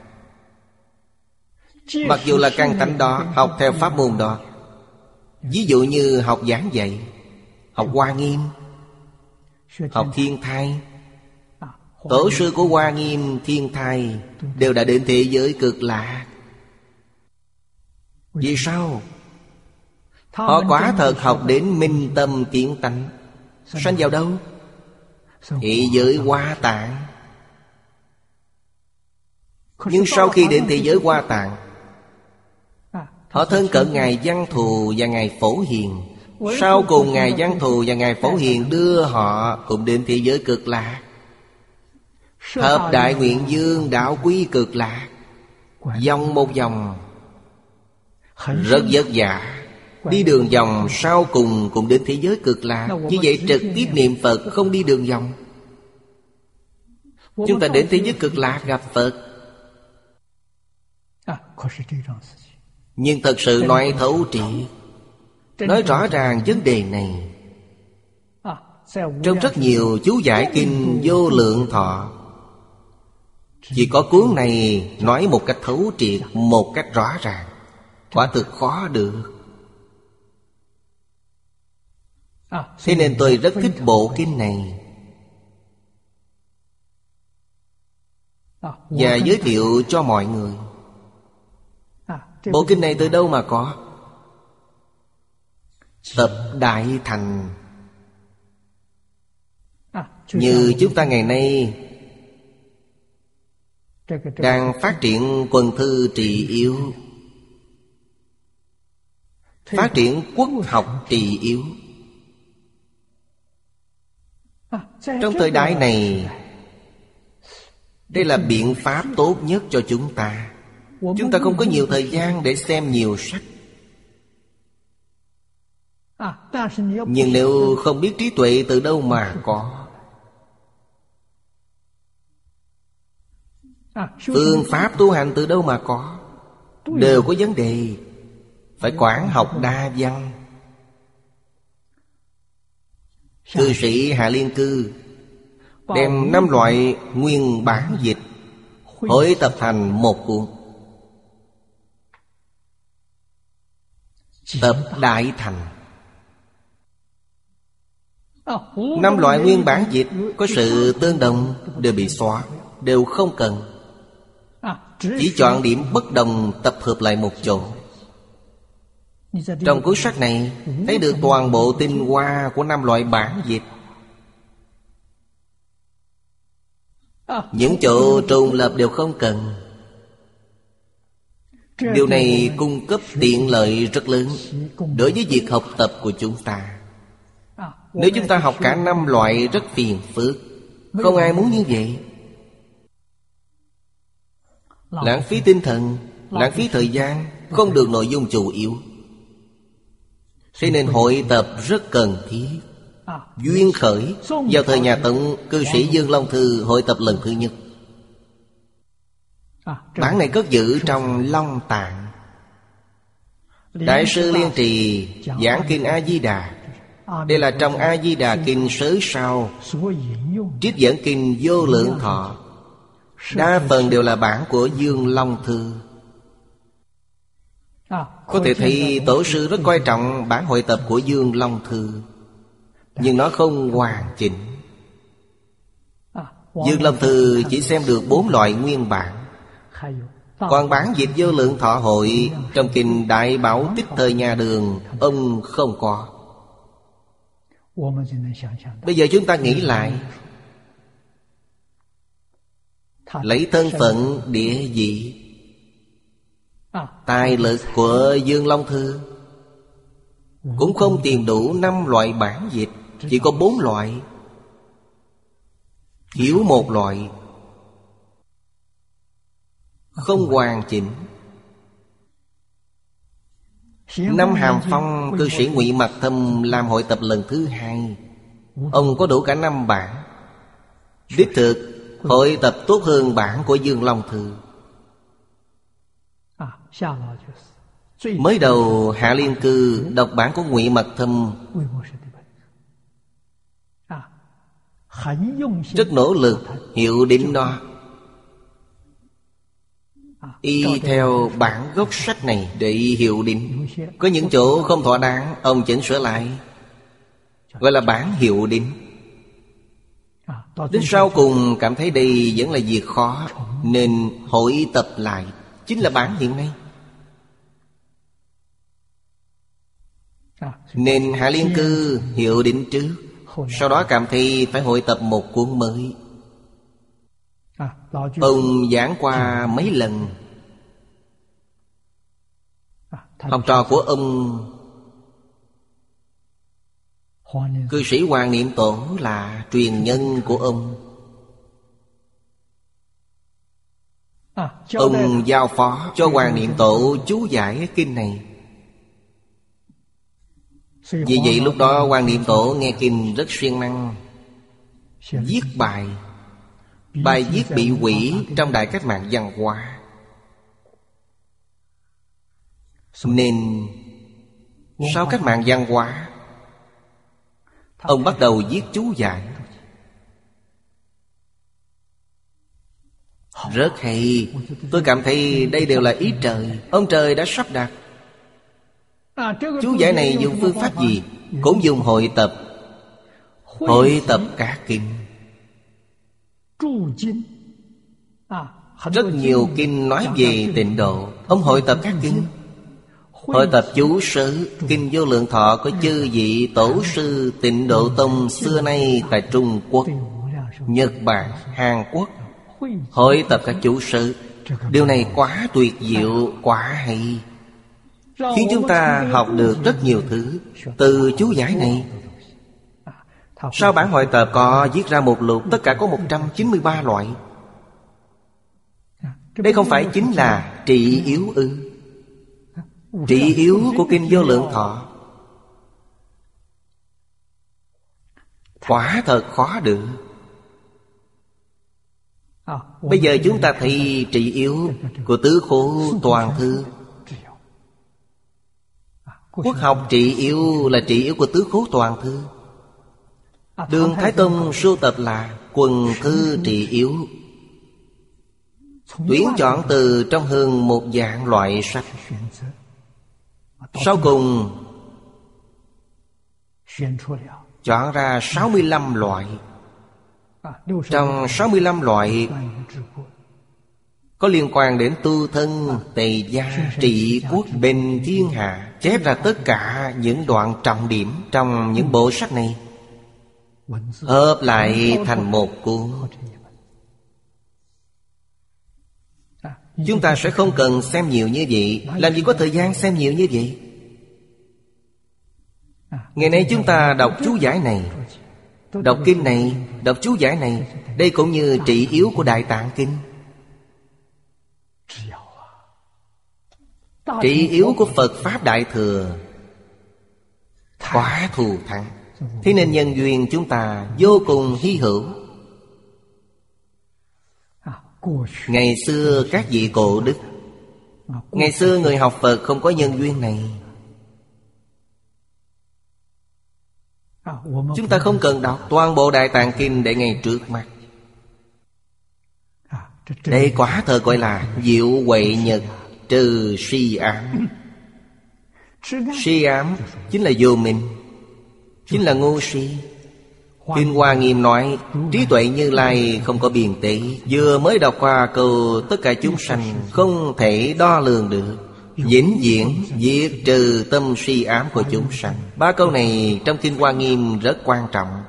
Mặc dù là căn tánh đó, học theo pháp môn đó. Ví dụ như học giảng dạy, học Hoa Nghiêm, học Thiên Thai. Tổ sư của Hoa Nghiêm, Thiên Thai đều đã đến thế giới cực lạc. Vì sao? Họ quả thật học đến minh tâm kiến tánh. Sanh vào đâu? Thế giới Hoa Tạng. Nhưng sau khi đến thế giới Hoa Tạng, họ thân cận Ngài Văn Thù và Ngài Phổ Hiền. Sau cùng Ngài Văn Thù và Ngài Phổ Hiền đưa họ cùng đến thế giới cực lạc. Hợp Đại Nguyện Dương đảo quý cực lạc. Vòng một vòng rất vất vả. Đi đường vòng sau cùng cũng đến thế giới cực lạc. Như vậy trực tiếp niệm Phật, không đi đường vòng. Chúng ta đến thế giới cực lạc gặp Phật. Nhưng thật sự nói thấu triệt, nói rõ ràng vấn đề này. Trong rất nhiều chú giải kinh Vô Lượng Thọ, chỉ có cuốn này nói một cách thấu triệt, một cách rõ ràng. Quả thực khó được. Thế nên tôi rất thích bộ kinh này, và giới thiệu cho mọi người. Bộ kinh này từ đâu mà có? Tập Đại Thành. Như chúng ta ngày nay đang phát triển quần thư trì yếu, phát triển quốc học trì yếu. Trong thời đại này, Đây là biện pháp tốt nhất cho chúng ta. Chúng ta không có nhiều thời gian để xem nhiều sách. Nhưng nếu không biết trí tuệ từ đâu mà có, phương pháp tu hành từ đâu mà có, đều có vấn đề. Phải quán học đa văn. Cư sĩ Hạ Liên Cư đem 5 loại nguyên bản dịch hội tập thành một cuốn Tập Đại Thành. 5 loại nguyên bản dịch có sự tương đồng đều bị xóa, đều không cần. Chỉ chọn điểm bất đồng tập hợp lại một chỗ. Trong cuốn sách này thấy được toàn bộ tinh hoa của 5 loại bản dịch. Những chỗ trùng lặp đều không cần. Điều này cung cấp tiện lợi rất lớn đối với việc học tập của chúng ta. Nếu chúng ta học cả 5 loại rất phiền phức. Không ai muốn như vậy. Lãng phí tinh thần, lãng phí thời gian, không được nội dung chủ yếu. Thế nên hội tập rất cần thiết. Duyên khởi vào thời nhà Tống, cư sĩ Dương Long Thư hội tập lần thứ nhất. Bản này cất giữ trong Long Tạng. Đại sư Liên Trì giảng kinh A-di-đà. Đây là trong A-di-đà kinh sớ sau, trích dẫn kinh Vô Lượng Thọ. Đa phần đều là bản của Dương Long Thư. Có thể thấy tổ sư rất coi trọng bản hội tập của Dương Long Thư, nhưng nó không hoàn chỉnh. Dương Long Thư chỉ xem được 4 loại nguyên bản. Còn bản dịch Vô Lượng Thọ hội trong kinh Đại Bảo Tích thời nhà Đường, ông không có. Bây giờ chúng ta nghĩ lại, lấy thân phận địa vị, tài lực của Dương Long Thư, cũng không tìm đủ 5 loại bản dịch. Chỉ có 4 loại, thiếu 1 loại, không hoàn chỉnh. Năm Hàm Phong, cư sĩ Ngụy Mặc Thâm làm hội tập lần thứ 2. Ông có đủ cả 5 bản. Đích thực hội tập tốt hơn bản của Dương Long Thư. Mới đầu Hạ Liên Cư đọc bản của Ngụy Mặc Thâm rất nỗ lực hiệu định nó, y theo bản gốc sách này để hiệu định. Có những chỗ không thỏa đáng, ông chỉnh sửa lại, gọi là bản hiệu định. Đến sau cùng cảm thấy đây vẫn là việc khó, nên hội tập lại, chính là bản hiện nay. Nên Hạ Liên Cư hiệu định trước, sau đó cảm thấy phải hội tập một cuốn mới. Ông giảng qua mấy lần. Học trò của ông cư sĩ Hoàng Niệm Tổ là truyền nhân của ông. Ông giao phó cho Hoàng Niệm Tổ chú giải cái kinh này. Vì vậy lúc đó Hoàng Niệm Tổ nghe kinh rất siêng năng, viết bài. Bài viết bị hủy trong Đại Cách Mạng Văn Hóa. Nên sau Cách Mạng Văn Hóa, ông bắt đầu viết chú giải. Rất hay. Tôi cảm thấy đây đều là ý trời. Ông trời đã sắp đặt. Chú giải này dùng phương pháp gì? Cũng dùng hội tập. Hội tập các kinh. Rất nhiều kinh nói về tịnh độ. Ông hội tập các kinh. Hội tập chú sớ. Kinh Vô Lượng Thọ có chư vị tổ sư Tịnh Độ Tông xưa nay tại Trung Quốc, Nhật Bản, Hàn Quốc. Hội tập các chú sớ. Điều này quá tuyệt diệu, quá hay, khiến chúng ta học được rất nhiều thứ từ chú giải này. Sau bản hội tập có viết ra một lục, tất cả có 193 loại. Đây không phải chính là trị yếu ư? Trị yếu của Kinh Vô Lượng Thọ quả thật khó được. Bây giờ chúng ta thấy trị yếu của Tứ Khổ Toàn Thư. Quốc học trị yếu là trị yếu của Tứ Khố Toàn Thư. Đường Thái Tông sưu tập là quần thư trị yếu, tuyển chọn từ trong hơn 1 vạn loại sách. Sau cùng chọn ra 65 loại. Trong 65 loại có liên quan đến tu thân, tề gia, trị quốc, bình thiên hạ, chép ra tất cả những đoạn trọng điểm trong những bộ sách này, hợp lại thành một cuốn. Chúng ta sẽ không cần xem nhiều như vậy. Làm gì có thời gian xem nhiều như vậy? Ngày nay chúng ta đọc chú giải này, đọc kinh này, đọc chú giải này. Đây cũng như trị yếu của Đại Tạng Kinh, trị yếu của Phật Pháp Đại Thừa, quá thù thắng. Thế nên nhân duyên chúng ta vô cùng hy hữu. Ngày xưa các vị cổ đức, ngày xưa người học Phật không có nhân duyên này. Chúng ta không cần đọc toàn bộ Đại Tạng Kinh để ngay trước mắt. Đây quả thật gọi là diệu huệ nhật trừ si ám. Si ám chính là vô minh, chính là ngu si. Kinh Hoa Nghiêm nói trí tuệ Như Lai không có biên tế. Vừa mới đọc qua câu tất cả chúng sanh không thể đo lường được, vĩnh viễn diệt trừ tâm si ám của chúng sanh. 3 câu này trong Kinh Hoa Nghiêm rất quan trọng.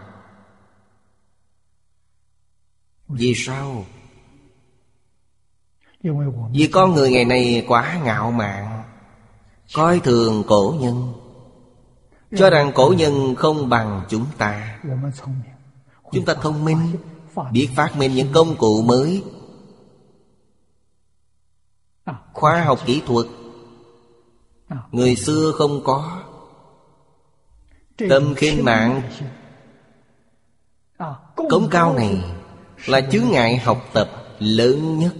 Vì sao? Vì con người ngày nay quá ngạo mạn, coi thường cổ nhân, cho rằng cổ nhân không bằng chúng ta. Chúng ta thông minh, biết phát minh những công cụ mới, khoa học kỹ thuật người xưa không có. Tâm khinh mạng cống cao này là chướng ngại học tập lớn nhất.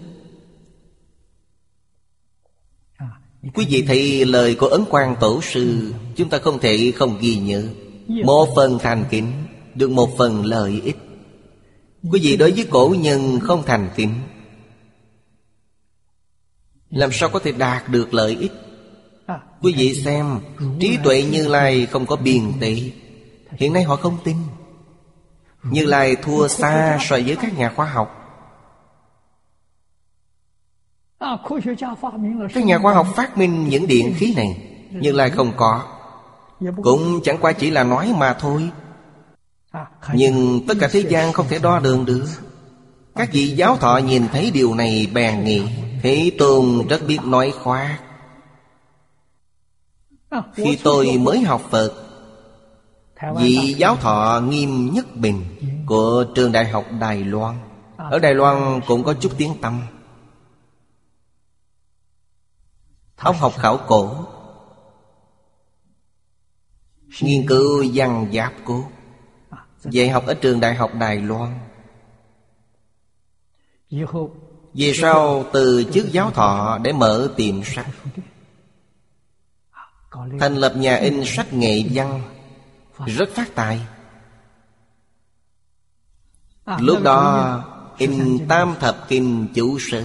Quý vị thấy lời của Ấn Quang Tổ sư, chúng ta không thể không ghi nhớ. Một phần thành kính, được một phần lợi ích. Quý vị đối với cổ nhân không thành kính, làm sao có thể đạt được lợi ích? Quý vị xem, trí tuệ Như Lai không có biên tế. Hiện nay họ không tin. Như Lai thua xa so với các nhà khoa học. Các nhà khoa học phát minh những điện khí này, Như Lai không có. Cũng chẳng qua chỉ là nói mà thôi. Nhưng tất cả thế gian không thể đo lường được. Các vị giáo thọ nhìn thấy điều này bèn nghĩ Thế Tôn rất biết nói khoác. Khi tôi mới học Phật, vị giáo thọ Nghiêm Nhất Bình của trường Đại học Đài Loan, ở Đài Loan cũng có chút tiếng tăm. Ông học khảo cổ, nghiên cứu văn giáp cốt, dạy học ở trường Đại học Đài Loan. Về sau từ chức giáo thọ để mở tiệm sách, thành lập nhà in sách nghệ văn, rất phát tài. Lúc đó in Tam Thập Kinh Chú Sớ.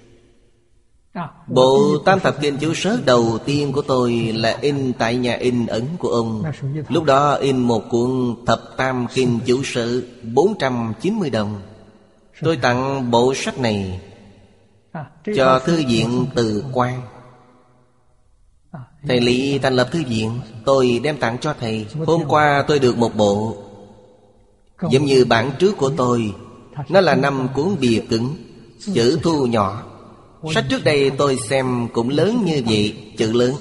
Bộ Tam Thập Kinh Chú Sớ đầu tiên của tôi là in tại nhà in ấn của ông. Lúc đó in một cuốn Thập Tam Kinh Chú Sớ 490 đồng. Tôi tặng bộ sách này cho Thư viện Từ Quan. Thầy Lý thành lập thư viện, tôi đem tặng cho thầy. Hôm qua tôi được một bộ, giống như bản trước của tôi. Nó là 5 cuốn bìa cứng, chữ thu nhỏ. Sách trước đây tôi xem cũng lớn như vậy, chữ lớn.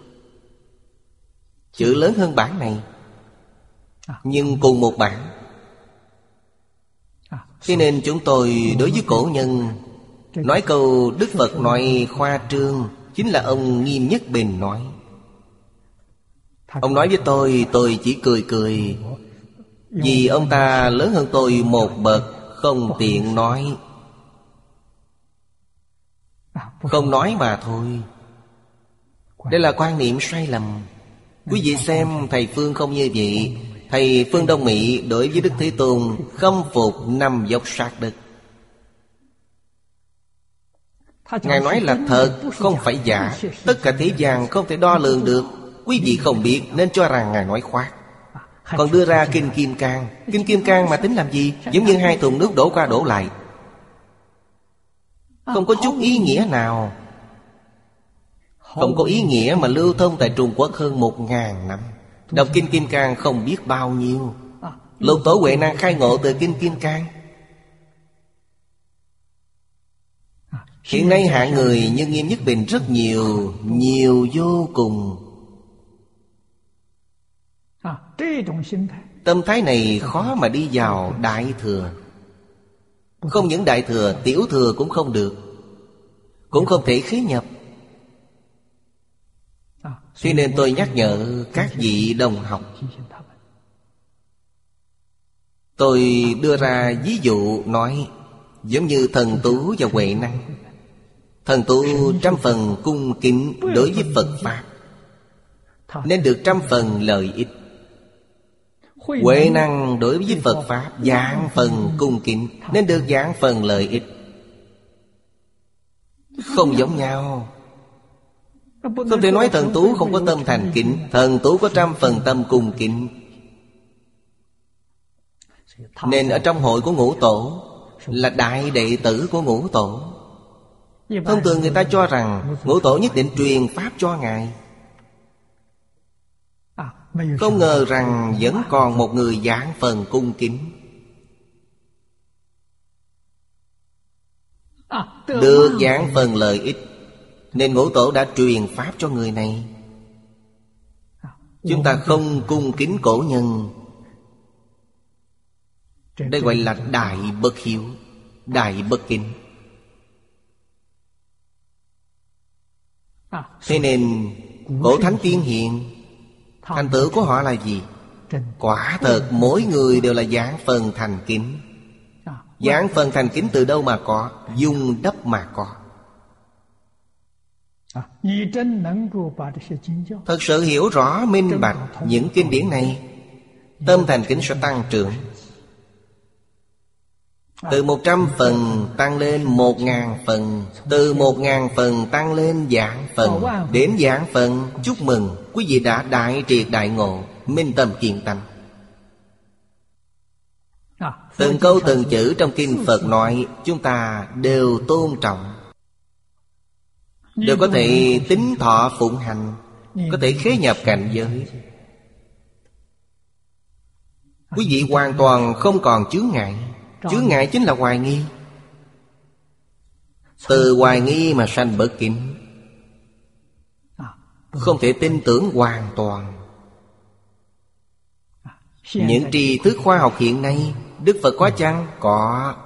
Chữ lớn hơn bản này, nhưng cùng một bản. Thế nên chúng tôi đối với cổ nhân Nói câu Đức Phật nói khoa trương chính là ông Nghiêm Nhất Bình nói. Ông nói với tôi chỉ cười cười, vì ông ta lớn hơn tôi một bậc, không tiện nói. Không nói mà thôi. Đây là quan niệm sai lầm. Quý vị xem thầy Phương không như vậy. Thầy Phương Đông Mỹ đối với Đức Thế Tôn khâm phục năm dốc sát đất. Ngài nói là thật, không phải giả. Tất cả thế gian không thể đo lường được. Quý vị không biết nên cho rằng Ngài nói khoác. Còn đưa ra Kinh Kim Cang. Kinh Kim Cang mà tính làm gì? Giống như hai thùng nước đổ qua đổ lại, không có chút ý nghĩa nào. Không có ý nghĩa mà lưu thông tại Trung Quốc hơn 1000 năm. Đọc Kinh Kim Cang không biết bao nhiêu. Lục Tổ Huệ Năng khai ngộ từ Kinh Kim Cang. Hiện nay hạng người như Nghiêm Nhất Bình rất nhiều, nhiều vô cùng. Tâm thái này khó mà đi vào Đại Thừa. Không những Đại Thừa, Tiểu Thừa cũng không được, cũng không thể khế nhập. Thế nên tôi nhắc nhở các vị đồng học. Tôi đưa ra ví dụ nói, giống như Thần Tú và Huệ Năng. Thần Tú 100% cung kính đối với Phật Pháp, nên được 100% lợi ích. Huệ Năng đối với Phật Pháp vạn phần cung kính, nên được vạn phần lợi ích. Không giống nhau. Không thể nói Thần Tú không có tâm thành kính. Thần Tú có 100% tâm cung kính. Nên ở trong hội của Ngũ Tổ là đại đệ tử của Ngũ Tổ. Thông thường người ta cho rằng Ngũ Tổ nhất định truyền Pháp cho Ngài. Không ngờ rằng vẫn còn một người vạn phần cung kính, được vạn phần lợi ích, nên Ngũ Tổ đã truyền Pháp cho người này. Chúng ta không cung kính cổ nhân, đây gọi là đại bất hiếu, đại bất kính. Thế nên cổ thánh tiên hiền, thành tựu của họ là gì? Quả thật mỗi người đều là vạn phần thành kính. Vạn phần thành kính từ đâu mà có? Dung đắp mà có. Thật sự hiểu rõ minh bạch những kinh điển này, tâm thành kính sẽ tăng trưởng. Từ 100% tăng lên 1000%, từ 1000% tăng lên vạn phần, đến vạn phần. Chúc mừng quý vị đã đại triệt đại ngộ, minh tâm kiên tâm. Từng câu từng chữ trong kinh Phật nói, chúng ta đều tôn trọng, đều có thể tín thọ phụng hành, có thể khế nhập cảnh giới. Quý vị hoàn toàn không còn chướng ngại. Chướng ngại chính là hoài nghi. Từ hoài nghi mà sanh bất kính, không thể tin tưởng hoàn toàn. Những tri thức khoa học hiện nay Đức Phật có chăng? Có.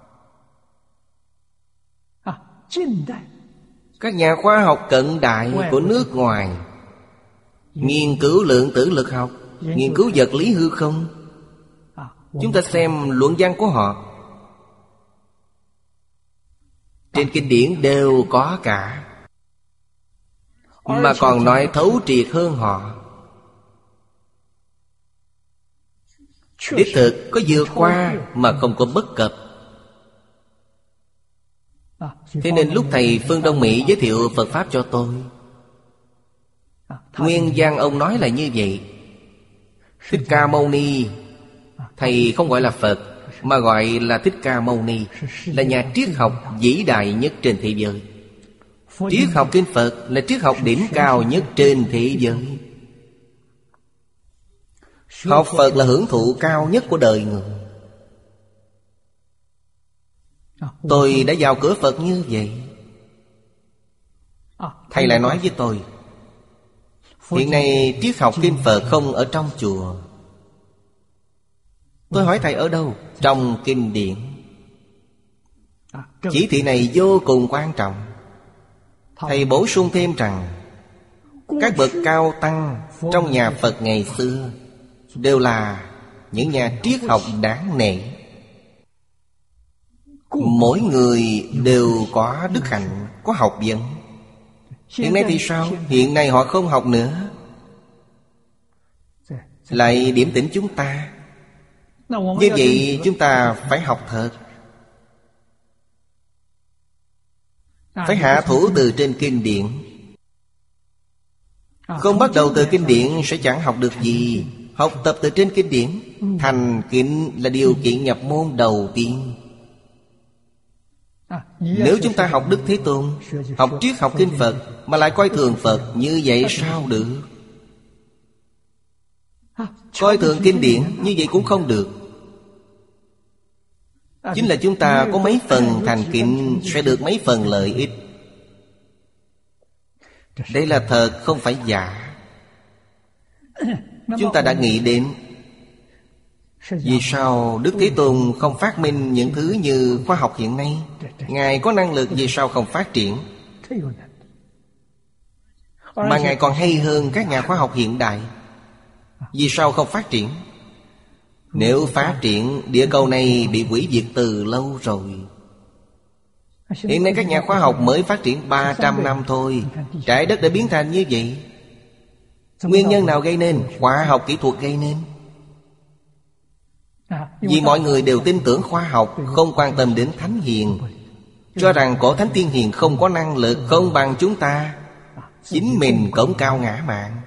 Các nhà khoa học cận đại của nước ngoài nghiên cứu lượng tử lực học, nghiên cứu vật lý hư không. Chúng ta xem luận văn của họ, trên kinh điển đều có cả, mà còn nói thấu triệt hơn họ. Đích thực có vượt qua mà không có bất cập. Thế nên lúc thầy Phương Đông Mỹ giới thiệu Phật Pháp cho tôi, nguyên văn ông nói là như vậy. Thích Ca Mâu Ni, thầy không gọi là Phật, mà gọi là Thích Ca Mâu Ni, là nhà triết học vĩ đại nhất trên thế giới. Triết học kinh Phật là triết học đỉnh cao nhất trên thế giới. Học Phật là hưởng thụ cao nhất của đời người. Tôi đã vào cửa Phật như vậy. Thầy lại nói với tôi, hiện nay triết học kinh Phật không ở trong chùa. Tôi hỏi thầy ở đâu? Trong kinh điển. Chỉ thị này vô cùng quan trọng. Thầy bổ sung thêm rằng các bậc cao tăng trong nhà Phật ngày xưa đều là những nhà triết học đáng nể. Mỗi người đều có đức hạnh, có học vấn. Hiện nay thì sao? Hiện nay họ không học nữa, lại điểm tỉnh chúng ta. Như vậy chúng ta phải học thật, phải hạ thủ từ trên kinh điển. Không bắt đầu từ kinh điển sẽ chẳng học được gì. Học tập từ trên kinh điển. Thành kính là điều kiện nhập môn đầu tiên. Nếu chúng ta học Đức Thế Tôn, học triết học kinh Phật mà lại coi thường Phật, như vậy sao được? Coi thường kinh điển, như vậy cũng không được. Chính là chúng ta có mấy phần thành kính sẽ được mấy phần lợi ích. Đây là thật, không phải giả. Chúng ta đã nghĩ đến vì sao Đức Thế Tôn không phát minh những thứ như khoa học hiện nay? Ngài có năng lực, vì sao không phát triển? Mà Ngài còn hay hơn các nhà khoa học hiện đại, vì sao không phát triển? Nếu phát triển, địa cầu này bị hủy diệt từ lâu rồi. Hiện nay các nhà khoa học mới phát triển 300 năm thôi, trái đất đã biến thành như vậy. Nguyên nhân nào gây nên? Khoa học kỹ thuật gây nên. Vì mọi người đều tin tưởng khoa học, không quan tâm đến thánh hiền, cho rằng cổ thánh tiên hiền không có năng lực, không bằng chúng ta. Chính mình cổng cao ngã mạn,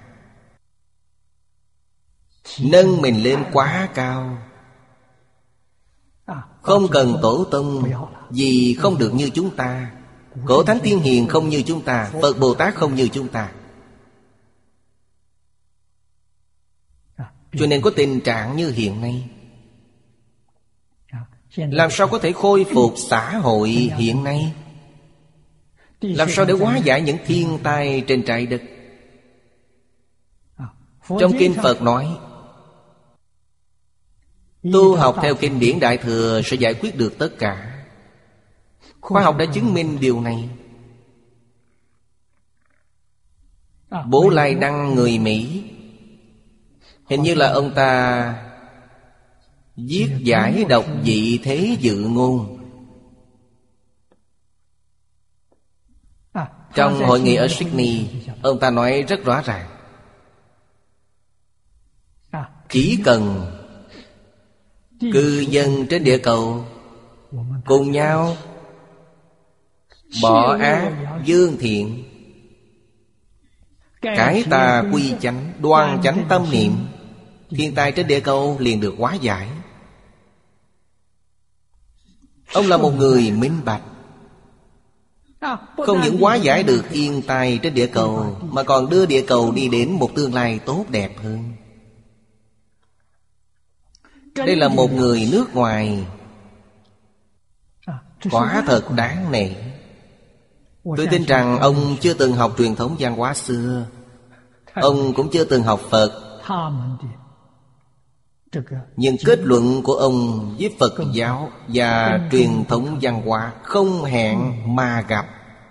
nâng mình lên quá cao. Không cần tổ tông, vì không được như chúng ta. Cổ thánh tiên hiền không như chúng ta, Phật Bồ Tát không như chúng ta. Cho nên có tình trạng như hiện nay. Làm sao có thể khôi phục xã hội hiện nay? Làm sao để hóa giải những thiên tai trên trái đất? Trong kinh Phật nói, tu học theo kinh điển Đại Thừa sẽ giải quyết được tất cả. Khoa học đã chứng minh điều này. Bố Lai Đăng người Mỹ, hình như là ông ta viết giải độc vị thế dự ngôn. Trong hội nghị ở Sydney, ông ta nói rất rõ ràng, chỉ cần cư dân trên địa cầu cùng nhau bỏ ác dương thiện, cải tà quy chánh, đoan chánh tâm niệm, thiên tai trên địa cầu liền được hóa giải. Ông là một người minh bạch, không những hóa giải được thiên tai trên địa cầu, mà còn đưa địa cầu đi đến một tương lai tốt đẹp hơn. Đây là một người nước ngoài, quả thật đáng nể. Tôi tin rằng ông chưa từng học truyền thống văn hóa xưa, ông cũng chưa từng học Phật, nhưng kết luận của ông với Phật giáo và truyền thống văn hóa không hẹn mà gặp.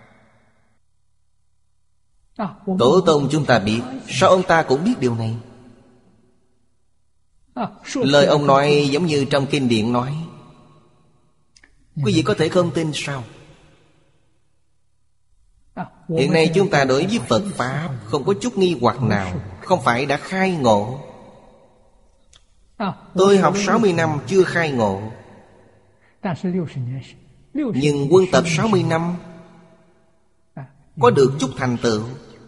Tổ tông chúng ta biết, sao ông ta cũng biết điều này? Lời ông nói giống như trong kinh điển nói. Quý vị có thể không tin sao? Hiện nay chúng ta đối với Phật Pháp không có chút nghi hoặc nào, không phải đã khai ngộ. Tôi học 60 năm chưa khai ngộ, nhưng quân tập 60 năm có được chút thành tựu.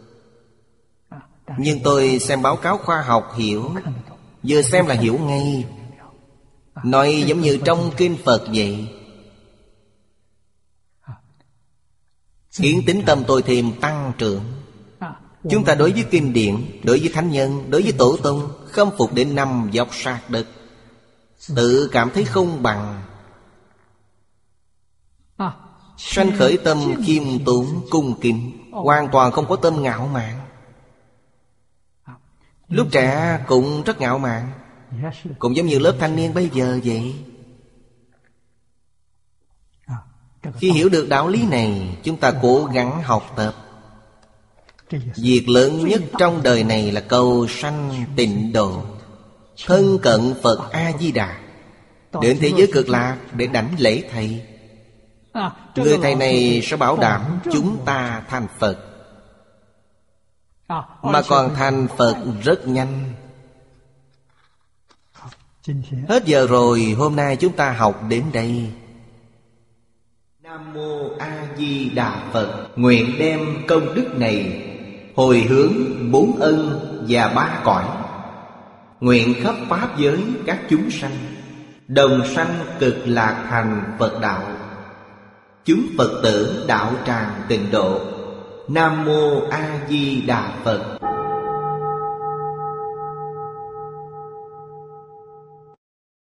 Nhưng tôi xem báo cáo khoa học hiểu, vừa xem là hiểu ngay. Nói giống như trong kinh Phật vậy, khiến tín tâm tôi thêm tăng trưởng. Chúng ta đối với kinh điển, đối với thánh nhân, đối với tổ tông khâm phục đến nằm dọc sát đất, tự cảm thấy không bằng, sanh khởi tâm khiêm tốn cung kính, hoàn toàn không có tâm ngạo mạn. Lúc trẻ cũng rất ngạo mạn, cũng giống như lớp thanh niên bây giờ vậy. Khi hiểu được đạo lý này, chúng ta cố gắng học tập. Việc lớn nhất trong đời này là cầu sanh tịnh độ, thân cận Phật A-di-đà, đến thế giới cực lạc để đảnh lễ Thầy. Người Thầy này sẽ bảo đảm chúng ta thành Phật, mà còn thành Phật rất nhanh. Hết giờ rồi, hôm nay chúng ta học đến đây. Nam Mô A Di Đà Phật. Nguyện đem công đức này hồi hướng 4 ân và 3 cõi, nguyện khắp pháp giới các chúng sanh đồng sanh cực lạc thành Phật đạo. Chúng Phật tử đạo tràng tịnh độ. Nam Mô A Di Đà Phật.